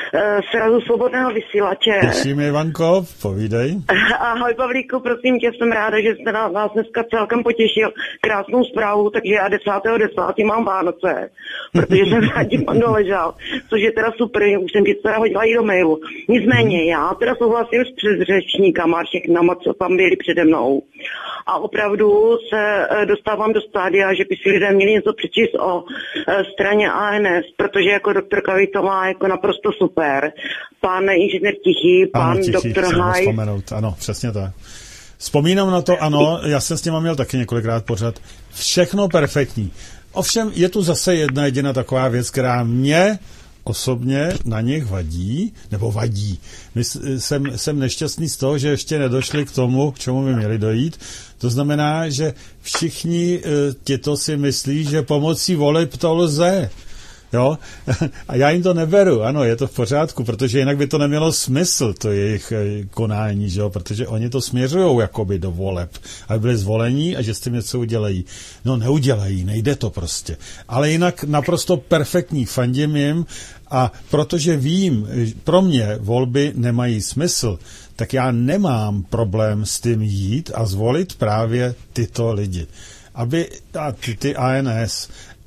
z Srazu Svobodného vysílače. Těším, Ivanko, povídej. Ahoj Pavlíku, prosím tě, jsem ráda, že jste nás dneska celkem potěšil krásnou zprávu, takže já desátého desátého mám Vánoce, protože jsem zatím doležal, což je teda super, už jsem ti teda hodila i do mailu. Nicméně, já teda souhlasím s předřečníkama, všechnama, co tam byli přede mnou. A opravdu se dostávám do stádia, že by si lidé měli něco přečíst o straně A N S, protože jako doktor Kavi to má jako naprosto super. Pán inženýr Tichý, pán ano, doktor Haj. Ano, přesně tak. Vzpomínám na to, ano, já jsem s těma měl taky několikrát pořád. Všechno perfektní. Ovšem je tu zase jedna jediná taková věc, která mě osobně na nich vadí, nebo vadí. My, jsem, jsem nešťastný z toho, že ještě nedošli k tomu, k čemu by měli dojít. To znamená, že všichni e, těto si myslí, že pomocí voleb to lze. Jo? A já jim to neberu, ano, je to v pořádku, protože jinak by to nemělo smysl, to jejich konání, že jo? Protože oni to směřují jakoby do voleb, aby byli zvolení a že s tím něco udělají. No neudělají, nejde to prostě. Ale jinak naprosto perfektní, fandím jim a protože vím, pro mě volby nemají smysl, tak já nemám problém s tím jít a zvolit právě tyto lidi. Aby a ty, ty A N S,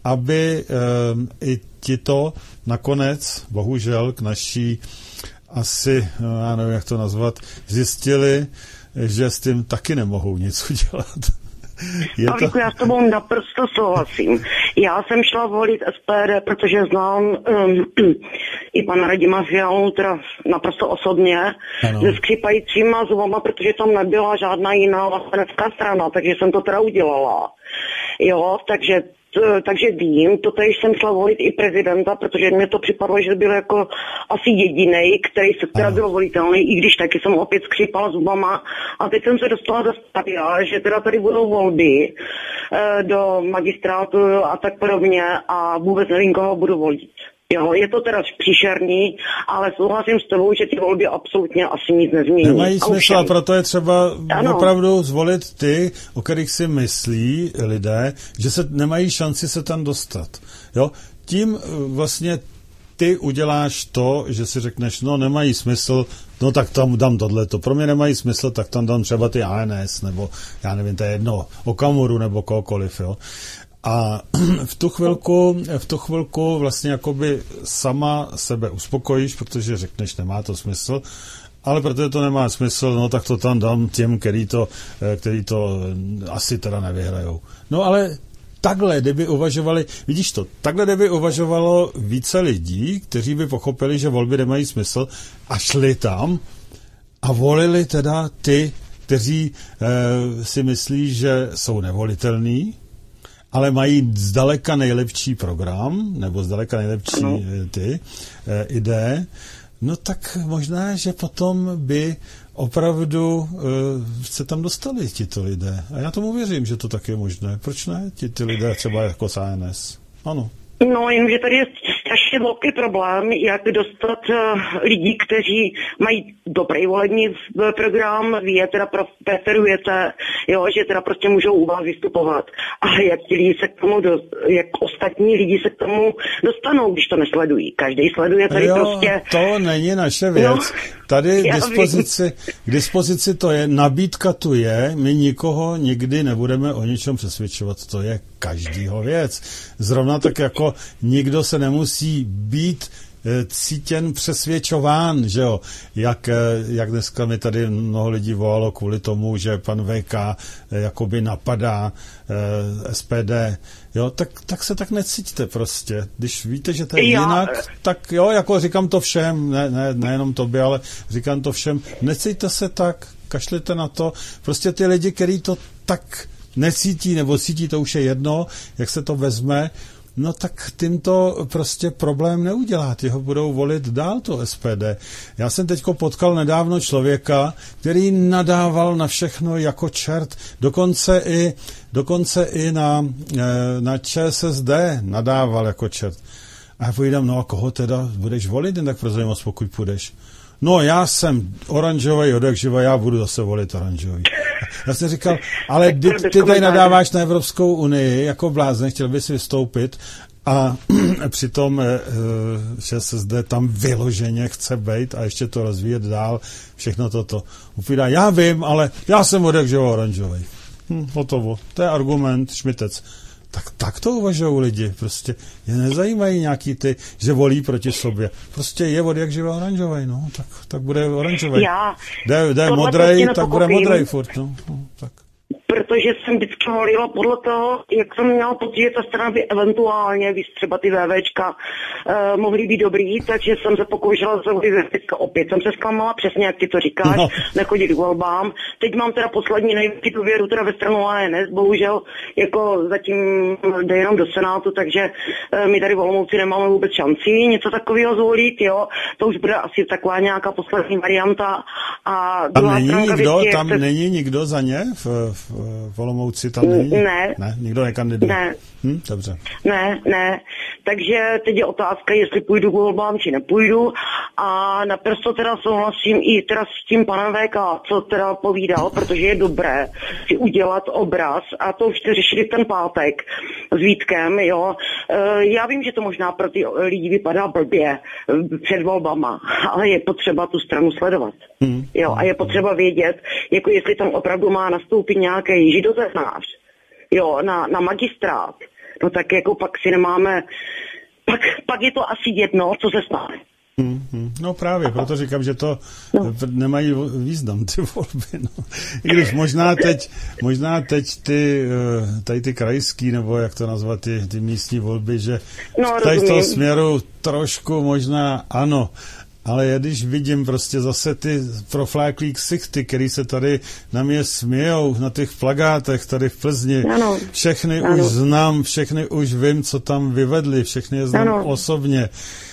aby um, i tito nakonec, bohužel, k naší asi, no, já nevím, jak to nazvat, zjistili, že s tím taky nemohou nic udělat. Pavlíku, to... já s tobou naprosto souhlasím. Já jsem šla volit S P D, protože znám um, i pana Radima Fialu, teda naprosto osobně, ano. Se skřípajícíma zubama, protože tam nebyla žádná jiná vlastenecká strana, takže jsem to teda udělala. Jo, takže takže vím, to tady jsem šla volit i prezidenta, protože mě to připadlo, že byl jako asi jedinej, který se teda byl volitelný, i když taky jsem opět skřípala zubama. A teď jsem se dostala do stadia, že teda tady budou volby e, do magistrátu a tak podobně a vůbec nevím, koho budu volit. Jo, je to teda příšerný, ale souhlasím s tebou, že ty volby absolutně asi nic nezmění. Nemají smysl, a proto je třeba ano. opravdu zvolit ty, o kterých si myslí lidé, že se nemají šanci se tam dostat. Jo? Tím vlastně ty uděláš to, že si řekneš, no nemají smysl, no tak tam dám tohleto. Pro mě nemají smysl, tak tam dám třeba ty A N S, nebo já nevím, to je jedno, Okamuru nebo kohokoliv, jo. A v tu chvilku, v tu chvilku vlastně jakoby sama sebe uspokojíš, protože řekneš, nemá to smysl, ale protože to nemá smysl, no tak to tam dám těm, který to, který to asi teda nevyhrajou. No ale takhle, kdyby uvažovali, vidíš to, takhle kdyby uvažovalo více lidí, kteří by pochopili, že volby nemají smysl a šli tam a volili teda ty, kteří e, si myslí, že jsou nevolitelní, ale mají zdaleka nejlepší program, nebo zdaleka nejlepší ano. ty e, ideje, no tak možná, že potom by opravdu e, se tam dostali tito lidé. A já tomu věřím, že to tak je možné. Proč ne? Ti ty lidé třeba jako z A N S. Ano. No, jenže tady je strašně velký problém, jak dostat uh, lidí, kteří mají dobrý volební program, vy je teda preferujete, jo, že teda prostě můžou u vás vystupovat. A jak ti lidi se k tomu, do, jak ostatní lidi se k tomu dostanou, když to nesledují. Každý sleduje tady jo, prostě... to není naše věc. No, tady k dispozici, k dispozici to je, nabídka tu je, my nikoho nikdy nebudeme o něčem přesvědčovat, to je každýho věc. Zrovna tak jako nikdo se nemusí být cítěn přesvědčován, že jo, jak, jak dneska mi tady mnoho lidí volalo kvůli tomu, že pan V K jakoby napadá eh, S P D, jo, tak, tak se tak necítíte prostě. Když víte, že to je Já... jinak, tak jo, jako říkám to všem, ne, ne, nejenom tobě, ale říkám to všem, necítíte se tak, kašlete na to, prostě ty lidi, kteří to tak necítí, nebo cítí, to už je jedno, jak se to vezme, no tak tím to prostě problém neudělá. Ty ho budou volit dál, to S P D. Já jsem teďko potkal nedávno člověka, který nadával na všechno jako čert. Dokonce i, dokonce i na, na Č S S D nadával jako čert. A já povídám, no a koho teda budeš volit, jen tak pro zajímavost, pokud půjdeš. No já jsem oranžový odjakživa, já budu zase volit oranžový. Já jsem říkal, ale ty, ty tady nadáváš na Evropskou unii jako blázen, chtěl bys vystoupit a přitom Č S S D tam vyloženě chce bejt a ještě to rozvíjet dál, všechno toto. Upídá, já vím, ale já jsem odjakživa oranžový. Hm, hotovo, to je argument, šmitec. Tak, tak to uvažují lidi, prostě je nezajímají nějaký ty, že volí proti sobě. Prostě je od jak živa oranžovej, no, tak, tak bude oranžovej. Já jde, jde modrej, tak bude modrej furt, no, no tak. Protože jsem vždycky volila podle toho, jak jsem měla pocit, že ta strana by eventuálně, víš, třeba ty VVčka uh, mohly být dobrý, takže jsem se pokoušela zavolit VVčka. Opět jsem se zklamala, přesně jak ty to říkáš, no. Nechodit k volbám. Teď mám teda poslední největší důvěru teda ve stranu A N S, bohužel jako zatím jde jenom do Senátu, takže uh, my tady v Olomouci nemáme vůbec šanci něco takového zvolit, jo. To už bude asi taková nějaká poslední varianta. A tam není nikdo, větě, tam chce... není nikdo za ně v, v v Olomouci tam není? Ne. Ne, nikdo nekandiduje? Ne. Hm, dobře. Ne, ne. Takže teď je otázka, jestli půjdu k volbám, či nepůjdu. A naprosto teda souhlasím i teda s tím panem V K, co teda povídal, protože je dobré si udělat obraz, a to už jste řešili ten pátek s Vítkem, jo. Já vím, že to možná pro ty lidi vypadá blbě před volbama, ale je potřeba tu stranu sledovat. Hmm. Jo, a je potřeba vědět, jako jestli tam opravdu má nastoupit nějaký židozeznář, jo, na, na magistrát, no tak jako pak si nemáme, pak, pak je to asi jedno, co se stane. Hmm, hmm. No právě, proto říkám, že to no. nemají význam, ty volby. No. I když možná teď, možná teď ty, tady ty krajský, nebo jak to nazvat, ty, ty místní volby, že no, tady z toho směru trošku možná ano, ale já když vidím prostě zase ty profláklý ksichty, který se tady na mě smějou na těch plakátech tady v Plzni, ano. všechny ano. už znám, všechny už vím, co tam vyvedli, všechny je znám ano. osobně.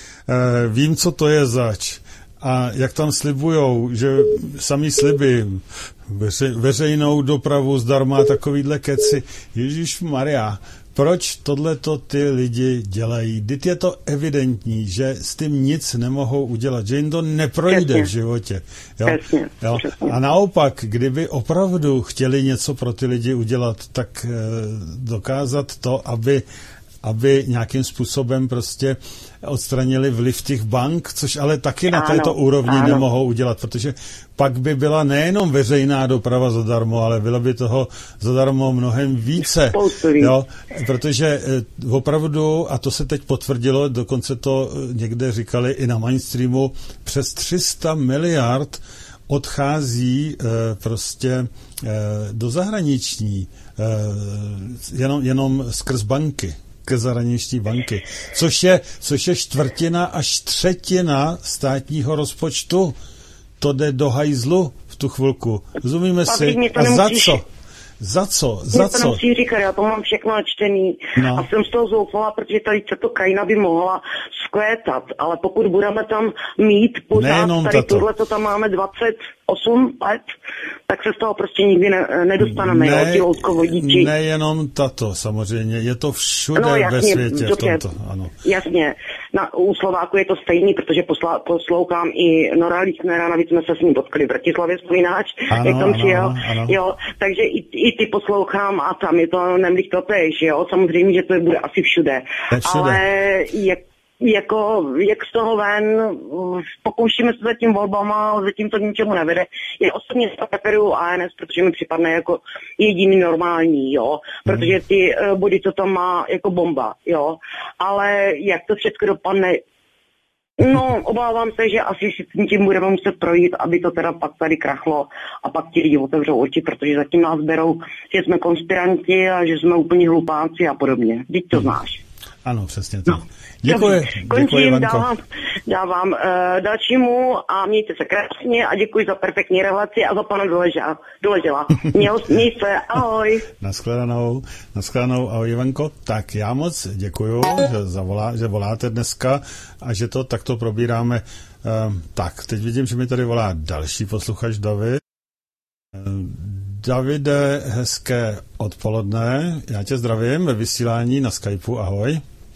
E, vím, co to je zač. A jak tam slibujou, že samý sliby, veře, veřejnou dopravu zdarma, takovýhle keci. Ježišmarja, proč tohleto ty lidi dělají? Vždyť je to evidentní, že s tím nic nemohou udělat, že jim to neprojde Přesně. v životě. Jo? Přesně. Jo? A naopak, kdyby opravdu chtěli něco pro ty lidi udělat, tak eh, dokázat to, aby, aby nějakým způsobem prostě odstranili vliv těch bank, což ale taky na této ano, úrovni ano. nemohou udělat, protože pak by byla nejenom veřejná doprava zadarmo, ale bylo by toho zadarmo mnohem více. Jo? Protože opravdu, a to se teď potvrdilo, dokonce to někde říkali i na mainstreamu, přes tři sta miliard odchází prostě do zahraniční jenom, jenom skrz banky, ke zahraniční banky, což je, což je čtvrtina až třetina státního rozpočtu. To jde do hajzlu v tu chvilku. Rozumíme si? A za co? Za co? Za co? To nemusí říkat, já to mám všechno načtený no. A jsem z toho zoufala, protože tady se to krajina by mohla skvétat, ale pokud budeme tam mít pořád, tady tohle, to tam máme dvacet osm let, tak se z toho prostě nikdy ne, nedostaneme, ne, jo, ti loutkovodíči. Nejenom tato, samozřejmě, je to všude no, jasně, ve světě dobře, v tomto, ano. Jasně, na, u Slováku je to stejný, protože posla, poslouchám i Nora Líchnera, navíc jsme se s ním potkali v Bratislavě, vzpomínáš, ano, jak tam přijel, ano, ano. Jo, takže i, i ty poslouchám a tam je to nemlich to tež, jo, samozřejmě, že to bude asi všude, všude. Ale jak jako, jak z toho ven, pokoušíme se za tím volbama, ale zatím to ničemu nevede. Já osobně se preferuju A N S, protože mi připadne jako jediný normální, jo, protože ty uh, body, co tam má, jako bomba, jo, ale jak to všechno dopadne, no, obávám se, že asi si tím budeme muset projít, aby to teda pak tady krachlo a pak ti lidi otevřou oči, protože zatím nás berou, že jsme konspiranti a že jsme úplně hlupáci a podobně. Vždyť to znáš. Ano, přesně tak. No. Děkuji. Končím, děkuji, dávám, dávám uh, dalšímu a mějte se krásně a děkuji za perfektní relaci a za pana doležela. doležela. Měl, měj se, ahoj. Naschledanou, naschledanou, ahoj Ivanko. Tak já moc děkuju, že, zavolá, že voláte dneska a že to takto probíráme. Uh, tak, teď vidím, že mi tady volá další posluchač David. Uh, Davide, hezké odpoledne. Já tě zdravím ve vysílání na Skypeu. Ahoj.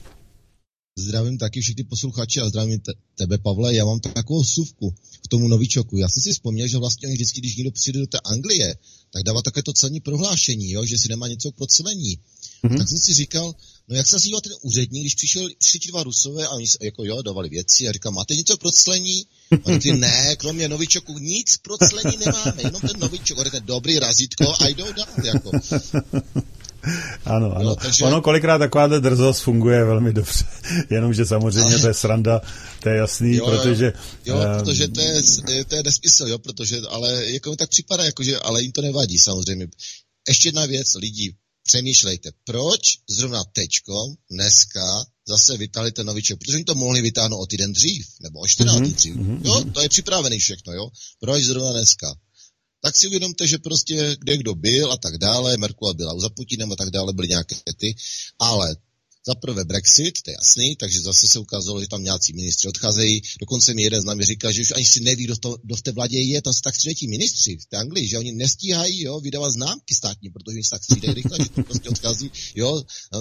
Zdravím taky všichni posluchači a zdravím te- tebe, Pavle. Já mám takovou vsuvku k tomu novičoku. Já jsem si vzpomněl, že vlastně oni vždycky, když někdo přijde do té Anglie, tak dává také to celní prohlášení, jo? Že si nemá něco k procelení. Mm-hmm. Tak jsem si říkal, no jak se nazýval ten úředník, když přišel, přišli ti dva Rusové a oni jako jo, dávali věci a říkal, máte něco k procelení? A řekli, ne, kromě novičoku nic pro proclení nemáme, jenom ten novičok. A řekli, dobrý razítko a jdou dál, jako. Ano, ano. Jo, takže... Ono kolikrát taková drzost funguje velmi dobře. Jenomže samozřejmě ale... to je sranda, to je jasný, jo, protože... Jo, jo, protože to je, to je nesmysl, jo, protože, ale jako mi tak připadá, jakože, ale jim to nevadí, samozřejmě. Ještě jedna věc, lidi, přemýšlejte, proč zrovna tečkom dneska zase vytáhli ten novičok, protože oni to mohli vytáhnout o týden dřív, nebo o čtrnáct dní dřív. Mm-hmm. Jo, to je připravený všechno, jo. Proč zrovna dneska? Tak si uvědomte, že prostě kde kdo byl a tak dále, Merkel byla za Putinem a tak dále, byly nějaké ty, ale za prvé Brexit, to je jasný, takže zase se ukázalo, že tam nějací ministři odcházejí, dokonce mi jeden z námi říká, že už ani si neví, kdo, to, kdo v té vládě je, tam se tak střídají ministři v té Anglii, že oni nestíhají, jo, vydávat známky státní, protože oni se tak střídají rychle, že to prostě odchází, jo.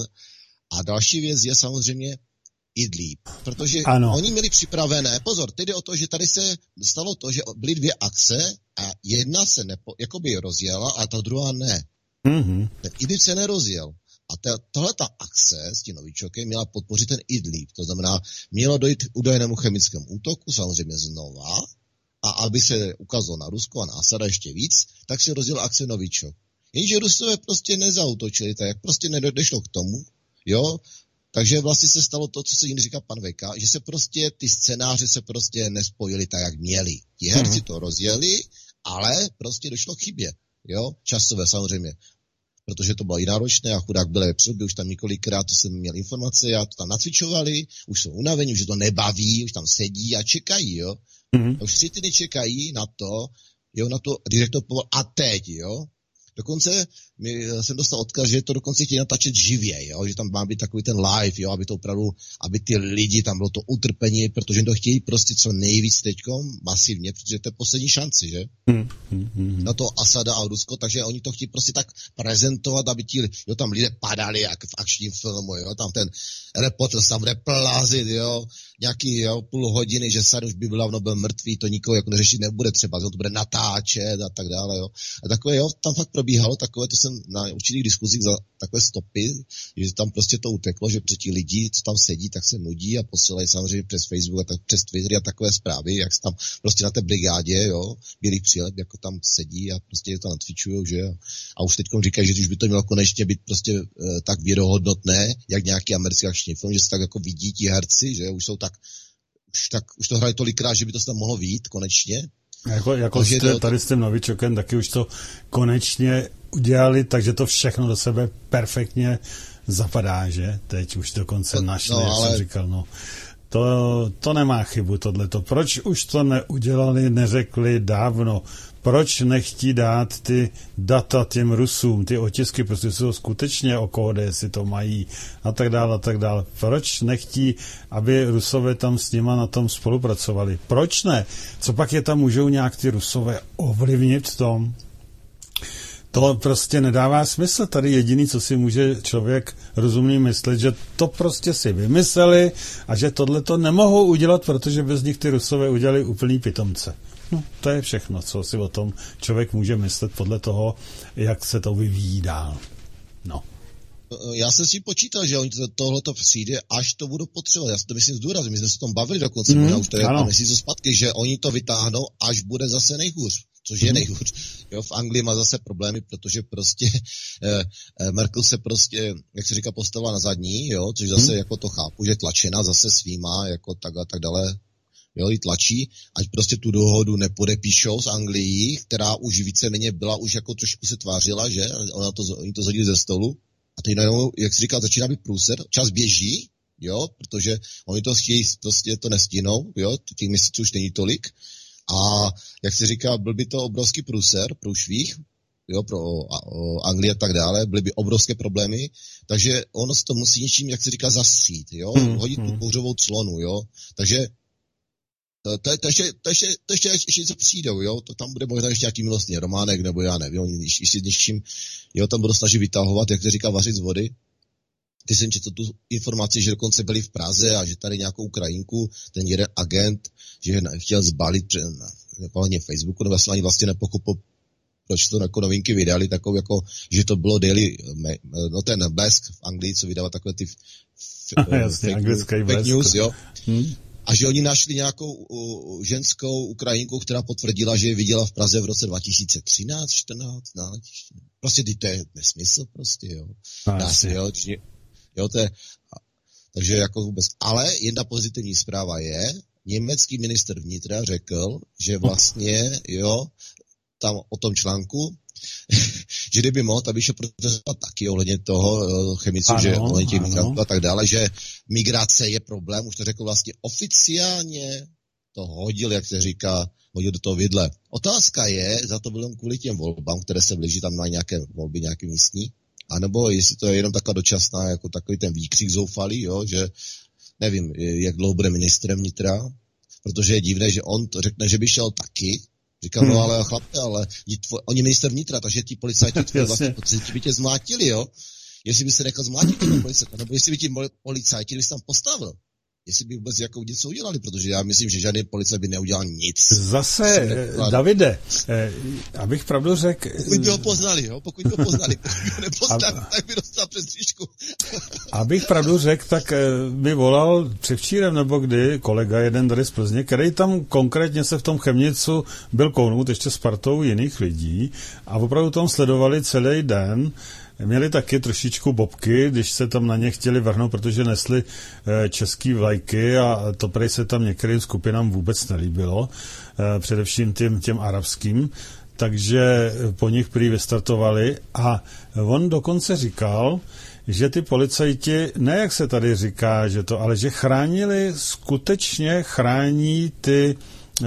A další věc je samozřejmě Idlib, protože ano. Oni měli připravené, pozor, teď jde o to, že tady se stalo to, že byly dvě akce a jedna se nepo, jakoby rozjela a ta druhá ne. Mm-hmm. Ten Idlib se nerozjel. A tahleta akce s tím novičokem měla podpořit ten Idlib, to znamená, mělo dojít k údajnému chemickému útoku, samozřejmě znova, a aby se ukázalo na Rusko a na Asada ještě víc, tak se rozjela akce novičok. Jenže Rusové prostě nezautočili, tak prostě nedešlo k tomu, jo. Takže vlastně se stalo to, co se jim říká pan Veka, že se prostě ty scénáře se prostě nespojily tak, jak měli. Ti herci to rozjeli, ale prostě došlo k chybě, jo, časové samozřejmě. Protože to bylo i náročné a chudák byl vepředu, už tam několikrát, to jsem měl informace, a to tam nacvičovali, už jsou unavení, už to nebaví, už tam sedí a čekají, jo. Mm-hmm. A už tři týdny čekají na to, jo, na to, direktor povolal, a teď, jo. Dokonce mi, jsem dostal odkaz, že to dokonce chtějí natáčet živě, jo? Že tam má být takový ten live, jo? Aby to opravdu, aby ty lidi, tam bylo to utrpení, protože to chtějí prostě co nejvíc teďkom, masivně, protože to je poslední šanci, že? Hmm, hmm, hmm. Na to Asada a Rusko, takže oni to chtějí prostě tak prezentovat, aby ti, jo, tam lidé padali, jak v akčním filmu, jo? Tam ten reporter tam bude plázit, jo? Nějaký, jo, půl hodiny, že Sad už by byl byl mrtvý, to nikoho jako neřešit nebude třeba, to bude natáčet a tak dále, jo? A takové, jo, tam fakt probíhalo takové, to jsem na určitých diskuzích za takové stopy, že tam prostě to uteklo, že při ti lidi, co tam sedí, tak se nudí a posílají samozřejmě přes Facebook a tak, přes Twitter a takové zprávy, jak se tam prostě na té brigádě, jo, bílých přílep, jako tam sedí a prostě to natvičujou, že jo. A už teďkom říkají, že když by to mělo konečně být prostě e, tak věrohodnotné, jak nějaký americký akční film, že se tak jako vidí ti herci, že už jsou tak, už, tak, už to hrají tolikrát, že by to se tam mohlo vyjít konečně. Jako, jako jste, to... tady s tím Novičokem taky už to konečně udělali, takže to všechno do sebe perfektně zapadá, že? Teď už dokonce našli, no, jak ale... jsem říkal, no. To, to nemá chybu, tohleto. Proč už to neudělali, neřekli dávno? Proč nechtí dát ty data těm Rusům, ty otisky, protože jsou skutečně o kóde, jestli to mají a tak dále a tak dále. Proč nechtí, aby Rusové tam s nima na tom spolupracovali? Proč ne? Co pak je tam můžou nějak ty Rusové ovlivnit v tom? To prostě nedává smysl. Tady jediný, co si může člověk rozumný myslet, že to prostě si vymysleli a že tohle to nemohou udělat, protože bez nich ty Rusové udělali úplný pitomce. No, to je všechno, co si o tom člověk může myslet podle toho, jak se to vyvíjí dál. No. Já jsem si počítal, že oni tohleto přijde, až to budou potřebovat. Já si to myslím zdůraznit. My jsme se o tom bavili dokonce, mm, možná už to je pár měsíců zpátky, že oni to vytáhnou, až bude zase nejhůř. Což je nejhůř. Jo, v Anglii má zase problémy, protože prostě eh, Merkel se prostě, jak se říká, postavila na zadní, jo, což zase hmm. jako to chápu, že tlačena zase svýma, jako tak a tak dále, jo, jí tlačí, ať prostě tu dohodu nepodepíšou s Anglií, která už víceméně byla, už jako trošku se tvářila, že, ona to, oni to zhodili ze stolu, a teď najednou, jak se říká, začíná být průser, čas běží, jo, protože oni to chtějí, prostě to nestínou, jo, těch měsíců už není tolik. A jak se říká, byl by to obrovský průser, průšvih, jo, pro o, Anglii a tak dále, byly by obrovské problémy, takže ono se to musí něčím, jak se říká, zasít, jo, hmm, hodit hmm. tu kouřovou clonu, jo, takže to, to, to, ještě, to, ještě, to ještě, ještě něco přijdou, jo, to tam bude možná ještě nějaký milostný románek, nebo já nevím, oni ještě něčím, jo, tam budou snažit vytahovat, jak se říká, vařit z vody. Ty jsem četl tu informaci, že dokonce byli v Praze a že tady nějakou Ukrajinku, ten jeden agent, že chtěl zbalit na Facebooku, nebo ani vlastně nepochopil, proč to jako novinky vydali, takovou jako, že to bylo daily, no ten Blesk v Anglii, co vydává takové ty f, Jasně, fake, news, fake news, jo. Hmm. A že oni našli nějakou uh, ženskou Ukrajinku, která potvrdila, že je viděla v Praze v roce dva tisíce třináct, čtrnáct, prostě to je nesmysl prostě, jo. Dá se, jo, či, jo, to je, takže jako vůbec. Ale jedna pozitivní zpráva je, německý ministr vnitra řekl, že vlastně, jo, tam o tom článku, že kdyby mohl, tak by šel protestovat taky ohledně toho chemicu, ano, že ohledně těch migrantů a tak dále, že migrace je problém, už to řekl vlastně oficiálně, to hodil, jak se říká, hodil do toho vidle. Otázka je, za to bylo kvůli těm volbám, které se blíží, tam má nějaké volby, nějaké místní, anebo jestli to je jenom taková dočasná, jako takový ten výkřik zoufalý, jo, že nevím, jak dlouho bude ministrem vnitra, protože je divné, že on to řekne, že by šel taky. Říkám, hmm. no ale chlape, ale tvo, oni minister vnitra, takže ti policajti tvoje vlastně policajti by tě zmlátili, jo. Jestli by se nechal zmlátit ten policajt, nebo jestli by ti policajti, kdyby se tam postavil, jestli by vůbec jako něco udělali, protože já myslím, že žádný policajt by neudělal nic. Zase, Davide, eh, abych pravdu řekl... Pokud by ho poznali, jo, pokud by ho poznali, pokud by ho nepoznali, ab... tak by dostal přes příšku. Abych pravdu řekl, tak mi volal převčírem nebo kdy kolega jeden tady z Plzně, který tam konkrétně se v tom Chemnicu byl kouknout ještě s partou jiných lidí a opravdu tam sledovali celý den. Měli taky trošičku bobky, když se tam na ně chtěli vrhnout, protože nesli český vlajky a to prej se tam některým skupinám vůbec nelíbilo, především těm, těm arabským, takže po nich prý vystartovali a on dokonce říkal, že ty policajti, ne jak se tady říká, že to, ale že chránili, skutečně chrání ty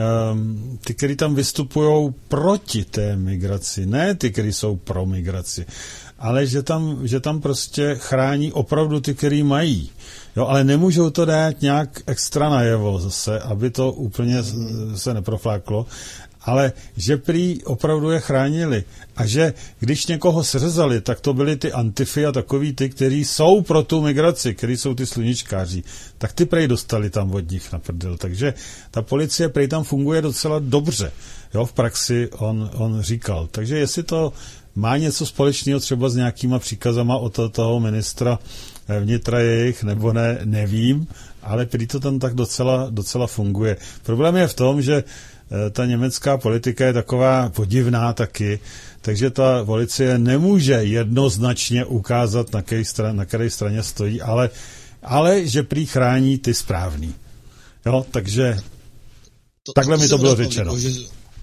Um, ty, kteří tam vystupují proti té migraci, ne ty, kteří jsou pro migraci, ale že tam, že tam prostě chrání opravdu ty, kteří mají. Jo, ale nemůžou to dát nějak extra najevo zase, aby to úplně se neprofláklo, ale že prý opravdu je chránili. A že když někoho sřezali, tak to byly ty antify a takový ty, kteří jsou pro tu migraci, kteří jsou ty sluníčkáři. Tak ty prej dostali tam od nich na prdel. Takže ta policie prej tam funguje docela dobře. Jo, v praxi on, on říkal. Takže jestli to má něco společného třeba s nějakýma příkazama od toho ministra vnitra jejich, nebo ne, nevím, ale prý to tam tak docela, docela funguje. Problém je v tom, že ta německá politika je taková podivná taky, takže ta policie nemůže jednoznačně ukázat, na které straně, na které straně stojí, ale, ale že prý chrání ty správný. Jo, takže to, takhle to mi to bylo řečeno. Že,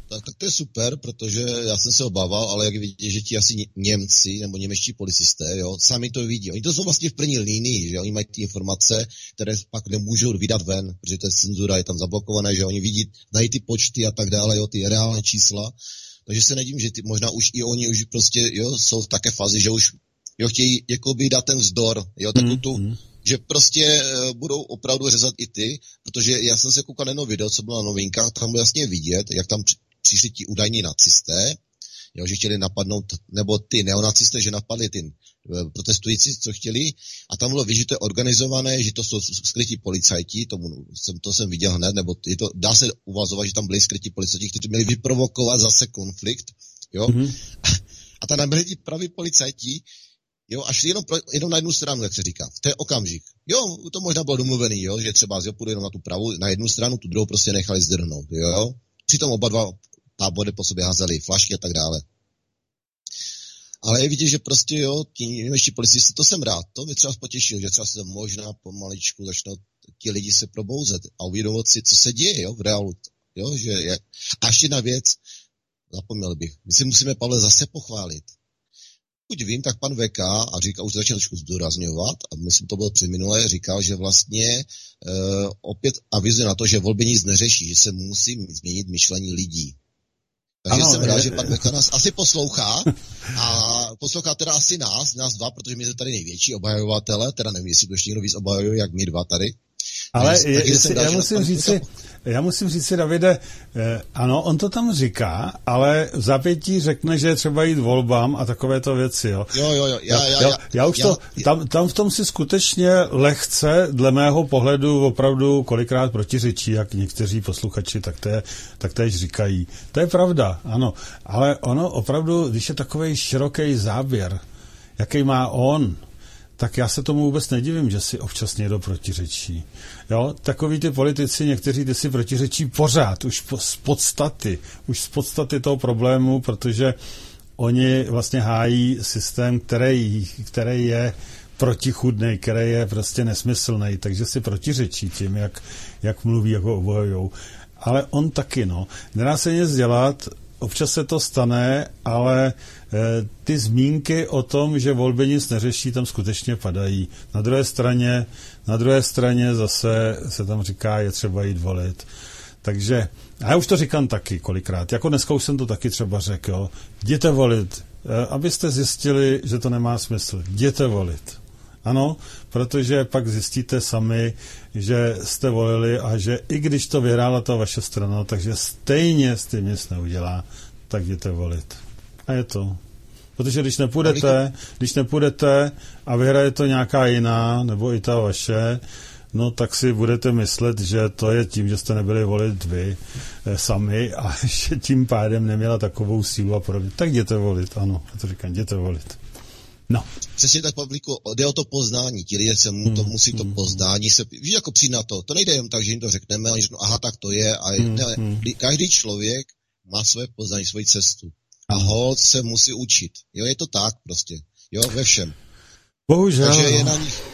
Tak, tak to je super, protože já jsem se obával, ale jak vidíte, že ti asi Němci nebo němečtí policisté, jo, sami to vidí. Oni to jsou vlastně v první linii, že oni mají ty informace, které pak nemůžou vydat ven, protože to je cenzura, je tam zablokované, že oni vidí, znají ty počty a tak dále, jo, ty reálné čísla. Takže se nedím, že ty, možná už i oni už prostě, jo, jsou v také fázi, že už, jo, chtějí jakoby dát ten vzdor, jo, takovou tu, mm, mm. že prostě uh, budou opravdu řezat i ty, protože já jsem se koukal na jedno video, co bylo na novinkách, tam bylo jasně vidět, jak tam přišli ti údajní nacisté, jo, že chtěli napadnout, nebo ty neonacisté, že napadli ty protestující, co chtěli, a tam bylo vidět, že to je organizované, že to jsou skrytí policajti, tomu jsem, to jsem viděl hned, nebo je to, dá se uvazovat, že tam byli skrytí policajti, kteří měli vyprovokovat zase konflikt, jo, mm-hmm. a tam nebyli ti praví policajti, jo, a šli jenom, pro, jenom na jednu stranu, jak se říká, v té okamžik. Jo, to možná bylo domluvený, jo, že třeba z půjdu jenom na tu pravou, na jednu stranu, tu druhou prostě nechali zdrhnout, jo. Přitom oba dva tábory po sobě házeli flašky a tak dále. Ale je vidět, že prostě jo, ti němečtí policisté, to jsem rád, to mě třeba potěšilo, že třeba se možná pomaličku začnou ti lidi se probouzet a uvědomit si, co se děje, jo, v reálu, jo, že je. A ještě jedna věc, zapomněl bych, my si musíme, Pavle, zase pochválit. Pokud vím, tak pan V K, a říká, už začal trošku zdůrazňovat, a myslím, to bylo předminulé, říkal, že vlastně e, opět avizuje na to, že volby nic neřeší, že se musí změnit myšlení lidí. Takže ano, jsem rád, je, že pan V K nás asi poslouchá a poslouchá teda asi nás, nás dva, protože my jsme tady největší obajovatele, teda nevím, jestli to ještě někdo víc obajuje, jak my dva tady. Ale je, jestli, já, musím říci, já musím říct si, Davide, eh, ano, on to tam říká, ale v zápětí řekne, že je třeba jít volbám a takovéto věci, jo. Jo, jo, jo, já, já, já, já už já, to, tam, tam v tom si skutečně lehce, dle mého pohledu, opravdu kolikrát protiřečí, jak někteří posluchači tak to je, tak též říkají. To je pravda, ano, ale ono opravdu, když je takovej široký záběr, jaký má on, tak já se tomu vůbec nedivím, že si občas někdo protiřečí. Jo, takový ty politici, někteří ty si protiřečí pořád, už po, z podstaty, už z podstaty toho problému, protože oni vlastně hájí systém, který, který je protichůdnej, který je prostě nesmyslný, takže si protiřečí tím, jak, jak mluví, jak ho obhajujou. Ale on taky, no. Nedá se nic dělat, občas se to stane, ale e, ty zmínky o tom, že volby nic neřeší, tam skutečně padají. Na druhé straně, na druhé straně zase se tam říká, je třeba jít volit. Takže, a já už to říkám taky kolikrát, jako dneska už jsem to taky třeba řekl, jo. Jděte volit, e, abyste zjistili, že to nemá smysl. Jděte volit. Ano, protože pak zjistíte sami, že jste volili a že i když to vyhrála ta vaše strana, takže stejně s tím nic neudělá, tak jděte volit. A je to. Protože když nepůjdete, když nepůjdete a vyhraje to nějaká jiná, nebo i ta vaše, no tak si budete myslet, že to je tím, že jste nebyli volit vy eh, sami a že tím pádem neměla takovou sílu a podobně. Tak jděte volit, ano, já to říkám, jděte volit. No. Přesně tak, Pavlíku, jde o to poznání. Ti lidé se mu, to musí to poznání se, víš, jako přijít na to. To nejde jen tak, že jim to řekneme, ale řeknou, aha, tak to je. A mm, ne, mm. Každý člověk má své poznání, svoji cestu. A holt se musí učit. Jo, je to tak prostě. Jo, ve všem. Bohužel. Takže je na nich,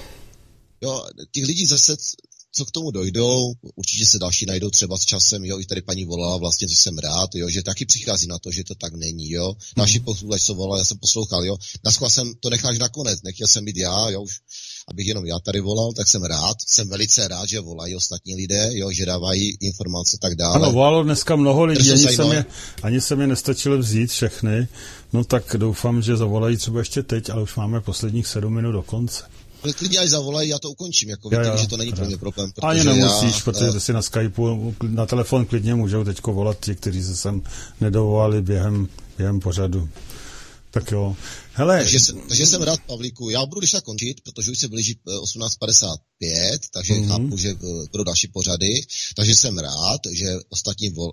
jo, těch lidí zase, co k tomu dojdou, určitě se další najdou třeba s časem, jo, i tady paní volala, vlastně, co jsem rád, jo, že taky přichází na to, že to tak není, jo. Další mm. posluchač, co volal, já jsem poslouchal, jo. Naschvál jsem to necháš nakonec, nechtěl jsem být já, jo, už, abych jenom já tady volal, tak jsem rád, jsem velice rád, že volají ostatní lidé, jo, že dávají informace tak dále. Ano, volalo dneska mnoho lidí, ani jsem, je, ani jsem je nestačil vzít všechny, no tak doufám, že zavolají třeba ještě teď, ale už máme posledních sedm minut do konce. Ale klidně až zavolají, já to ukončím, jako víte, že to není pro mě problém. Ani nemusíš, já, protože uh, si na Skypeu, na telefon klidně můžou teďko volat ti, kteří se sem nedovolali během, během pořadu. Tak jo. Hele. Takže, jsem, takže jsem rád, Pavlíku. Já budu když tak končit, protože už se blíží osmnáct padesát pět, takže mm-hmm. chápu, že budou další pořady. Takže jsem rád, že ostatní vol,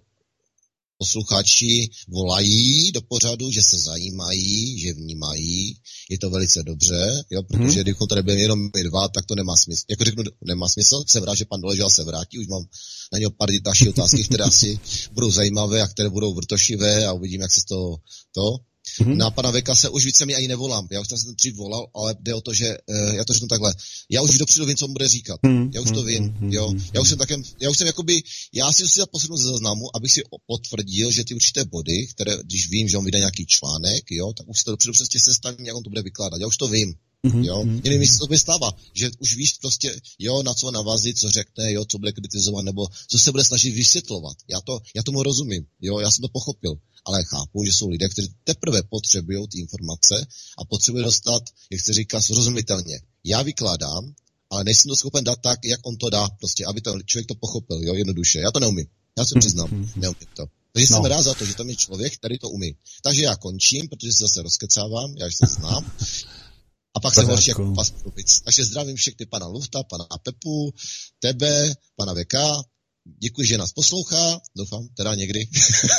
posluchači volají do pořadu, že se zajímají, že vnímají. Je to velice dobře, jo, protože hmm. když tady budeme jenom my dva, tak to nemá smysl. Jako řeknu, nemá smysl. Jsem rád, že pan Doležal se vrátí. Už mám na něho pár další otázky, které asi budou zajímavé a které budou vrtošivé a uvidím, jak se z toho to. Mm-hmm. Na pana Veka se už více mi ani nevolám. Já už tam jsem dřív volal, ale jde o to, že uh, já to řeknu takhle. Já už dopředu vím, co on bude říkat. Mm-hmm. Já už to vím. Jo. Já už jsem takem, já už jsem jakoby, já si musím posunout ze záznamu, abych si potvrdil, že ty určité body, které, když vím, že on vyjde nějaký článek, jo, tak už si to dopředu přesně sestavím, jak on to bude vykládat. Já už to vím. Mm-hmm. Jo, nevím, jestli to stává, že už víš prostě, jo, na co navazit, co řekne, jo, co bude kritizovat, nebo co se bude snažit vysvětlovat. Já to, já tomu rozumím, jo, já jsem to pochopil, ale chápu, že jsou lidé, kteří teprve potřebují ty informace a potřebují dostat, jak se říká, srozumitelně. Já vykládám, ale nejsem to schopen dát tak, jak on to dá, prostě, aby ten člověk to pochopil, jo, jednoduše. Já to neumím, já se přiznám, mm-hmm. neumím to. Takže no. jsem rád za to, že tam je člověk, který to umí. Takže já končím, protože se zase rozkecávám, já se znám. A pak se horší jako pas Prubic. Takže zdravím všechny pana Lufta, pana Pepu, tebe, pana Veka. Děkuji, že nás poslouchá. Doufám, teda někdy.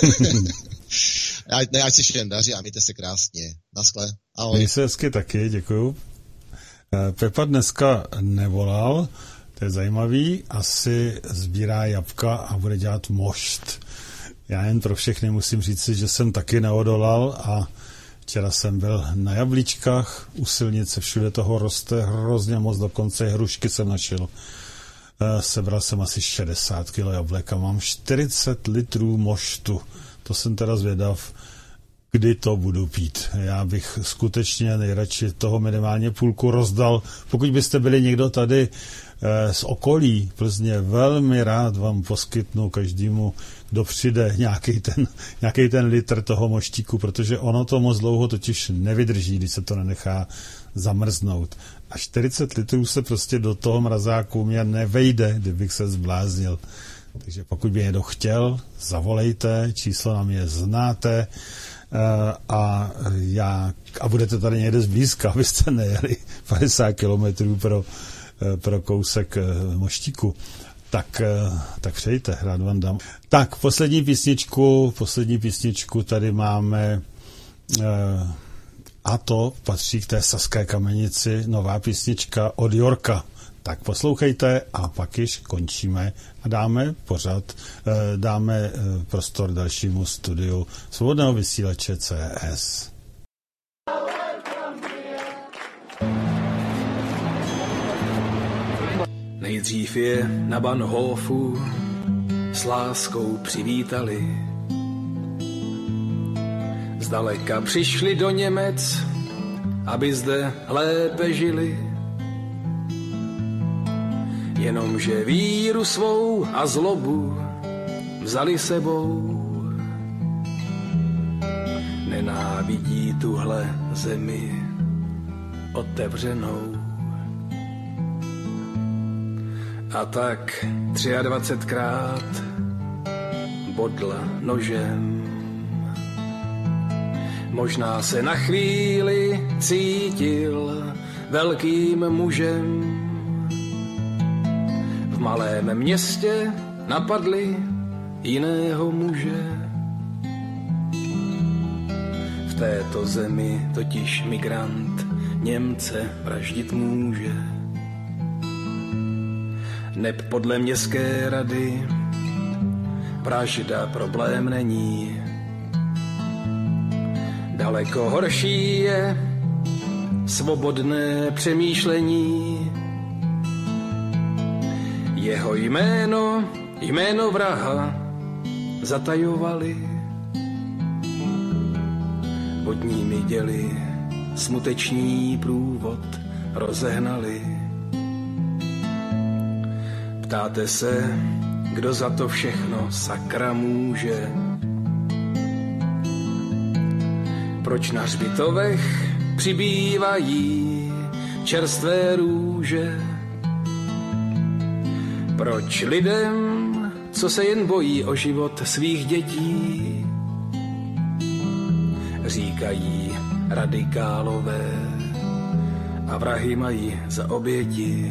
Ne, ať se všem daří a mějte se krásně. Naschle. Ahoj. Měj se hezky taky, děkuju. Pepa dneska nevolal, to je zajímavý. Asi sbírá jabka a bude dělat mošt. Já jen pro všechny musím říct, že jsem taky neodolal a včera jsem byl na Jablíčkách, u silnice, všude toho roste hrozně moc, dokonce hrušky jsem našel. Sebral jsem asi šedesát kilo jablek a mám čtyřicet litrů moštu. To jsem teda zvědav, kdy to budu pít. Já bych skutečně nejradši toho minimálně půlku rozdal. Pokud byste byli někdo tady z okolí Plzně, velmi rád vám poskytnu každému, kdo přijde nějaký ten, nějaký ten litr toho moštíku, protože ono to moc dlouho totiž nevydrží, když se to nenechá zamrznout. A čtyřicet litrů se prostě do toho mrazáku mě nevejde, kdybych se zbláznil. Takže pokud by někdo chtěl, zavolejte, číslo nám je znáte a, já, a budete tady někde zblízka, abyste nejeli padesát kilometrů pro pro kousek moštíku, tak, tak přejte, rád vám dám. Tak, poslední písničku, poslední písničku tady máme a to patří k té Saské Kamenici, nová písnička od Jorka. Tak poslouchejte a pak již končíme a dáme pořad, dáme prostor dalšímu studiu Svobodného vysílače C S. Nejdřív je na Bahnhofu s láskou přivítali. Zdaleka přišli do Němec, aby zde lépe žili. Jenomže víru svou a zlobu vzali sebou. Nenávidí tuhle zemi otevřenou. A tak třiadvacetkrát bodla nožem. Možná se na chvíli cítil velkým mužem. V malém městě napadli jiného muže. V této zemi totiž migrant Němce vraždit může. Neb podle městské rady vražda problém není. Daleko horší je svobodné přemýšlení. Jeho jméno, jméno vraha zatajovali. Pod ním děli smuteční průvod rozehnali. Ptáte se, kdo za to všechno sakra může? Proč na hřbitovech přibývají čerstvé růže? Proč lidem, co se jen bojí o život svých dětí, říkají radikálové a vrahy mají za oběti?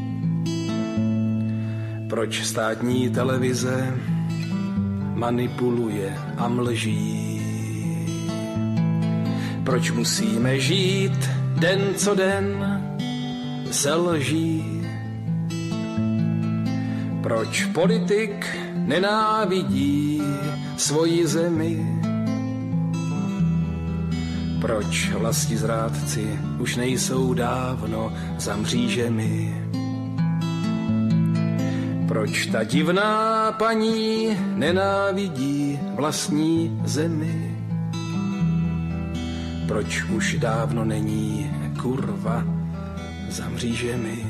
Proč státní televize manipuluje a mlží? Proč musíme žít den co den se lží? Proč politik nenávidí svoji zemi? Proč vlastizrádci už nejsou dávno za mřížemi? Proč ta divná paní nenávidí vlastní zemi? Proč už dávno není kurva za mřížemi?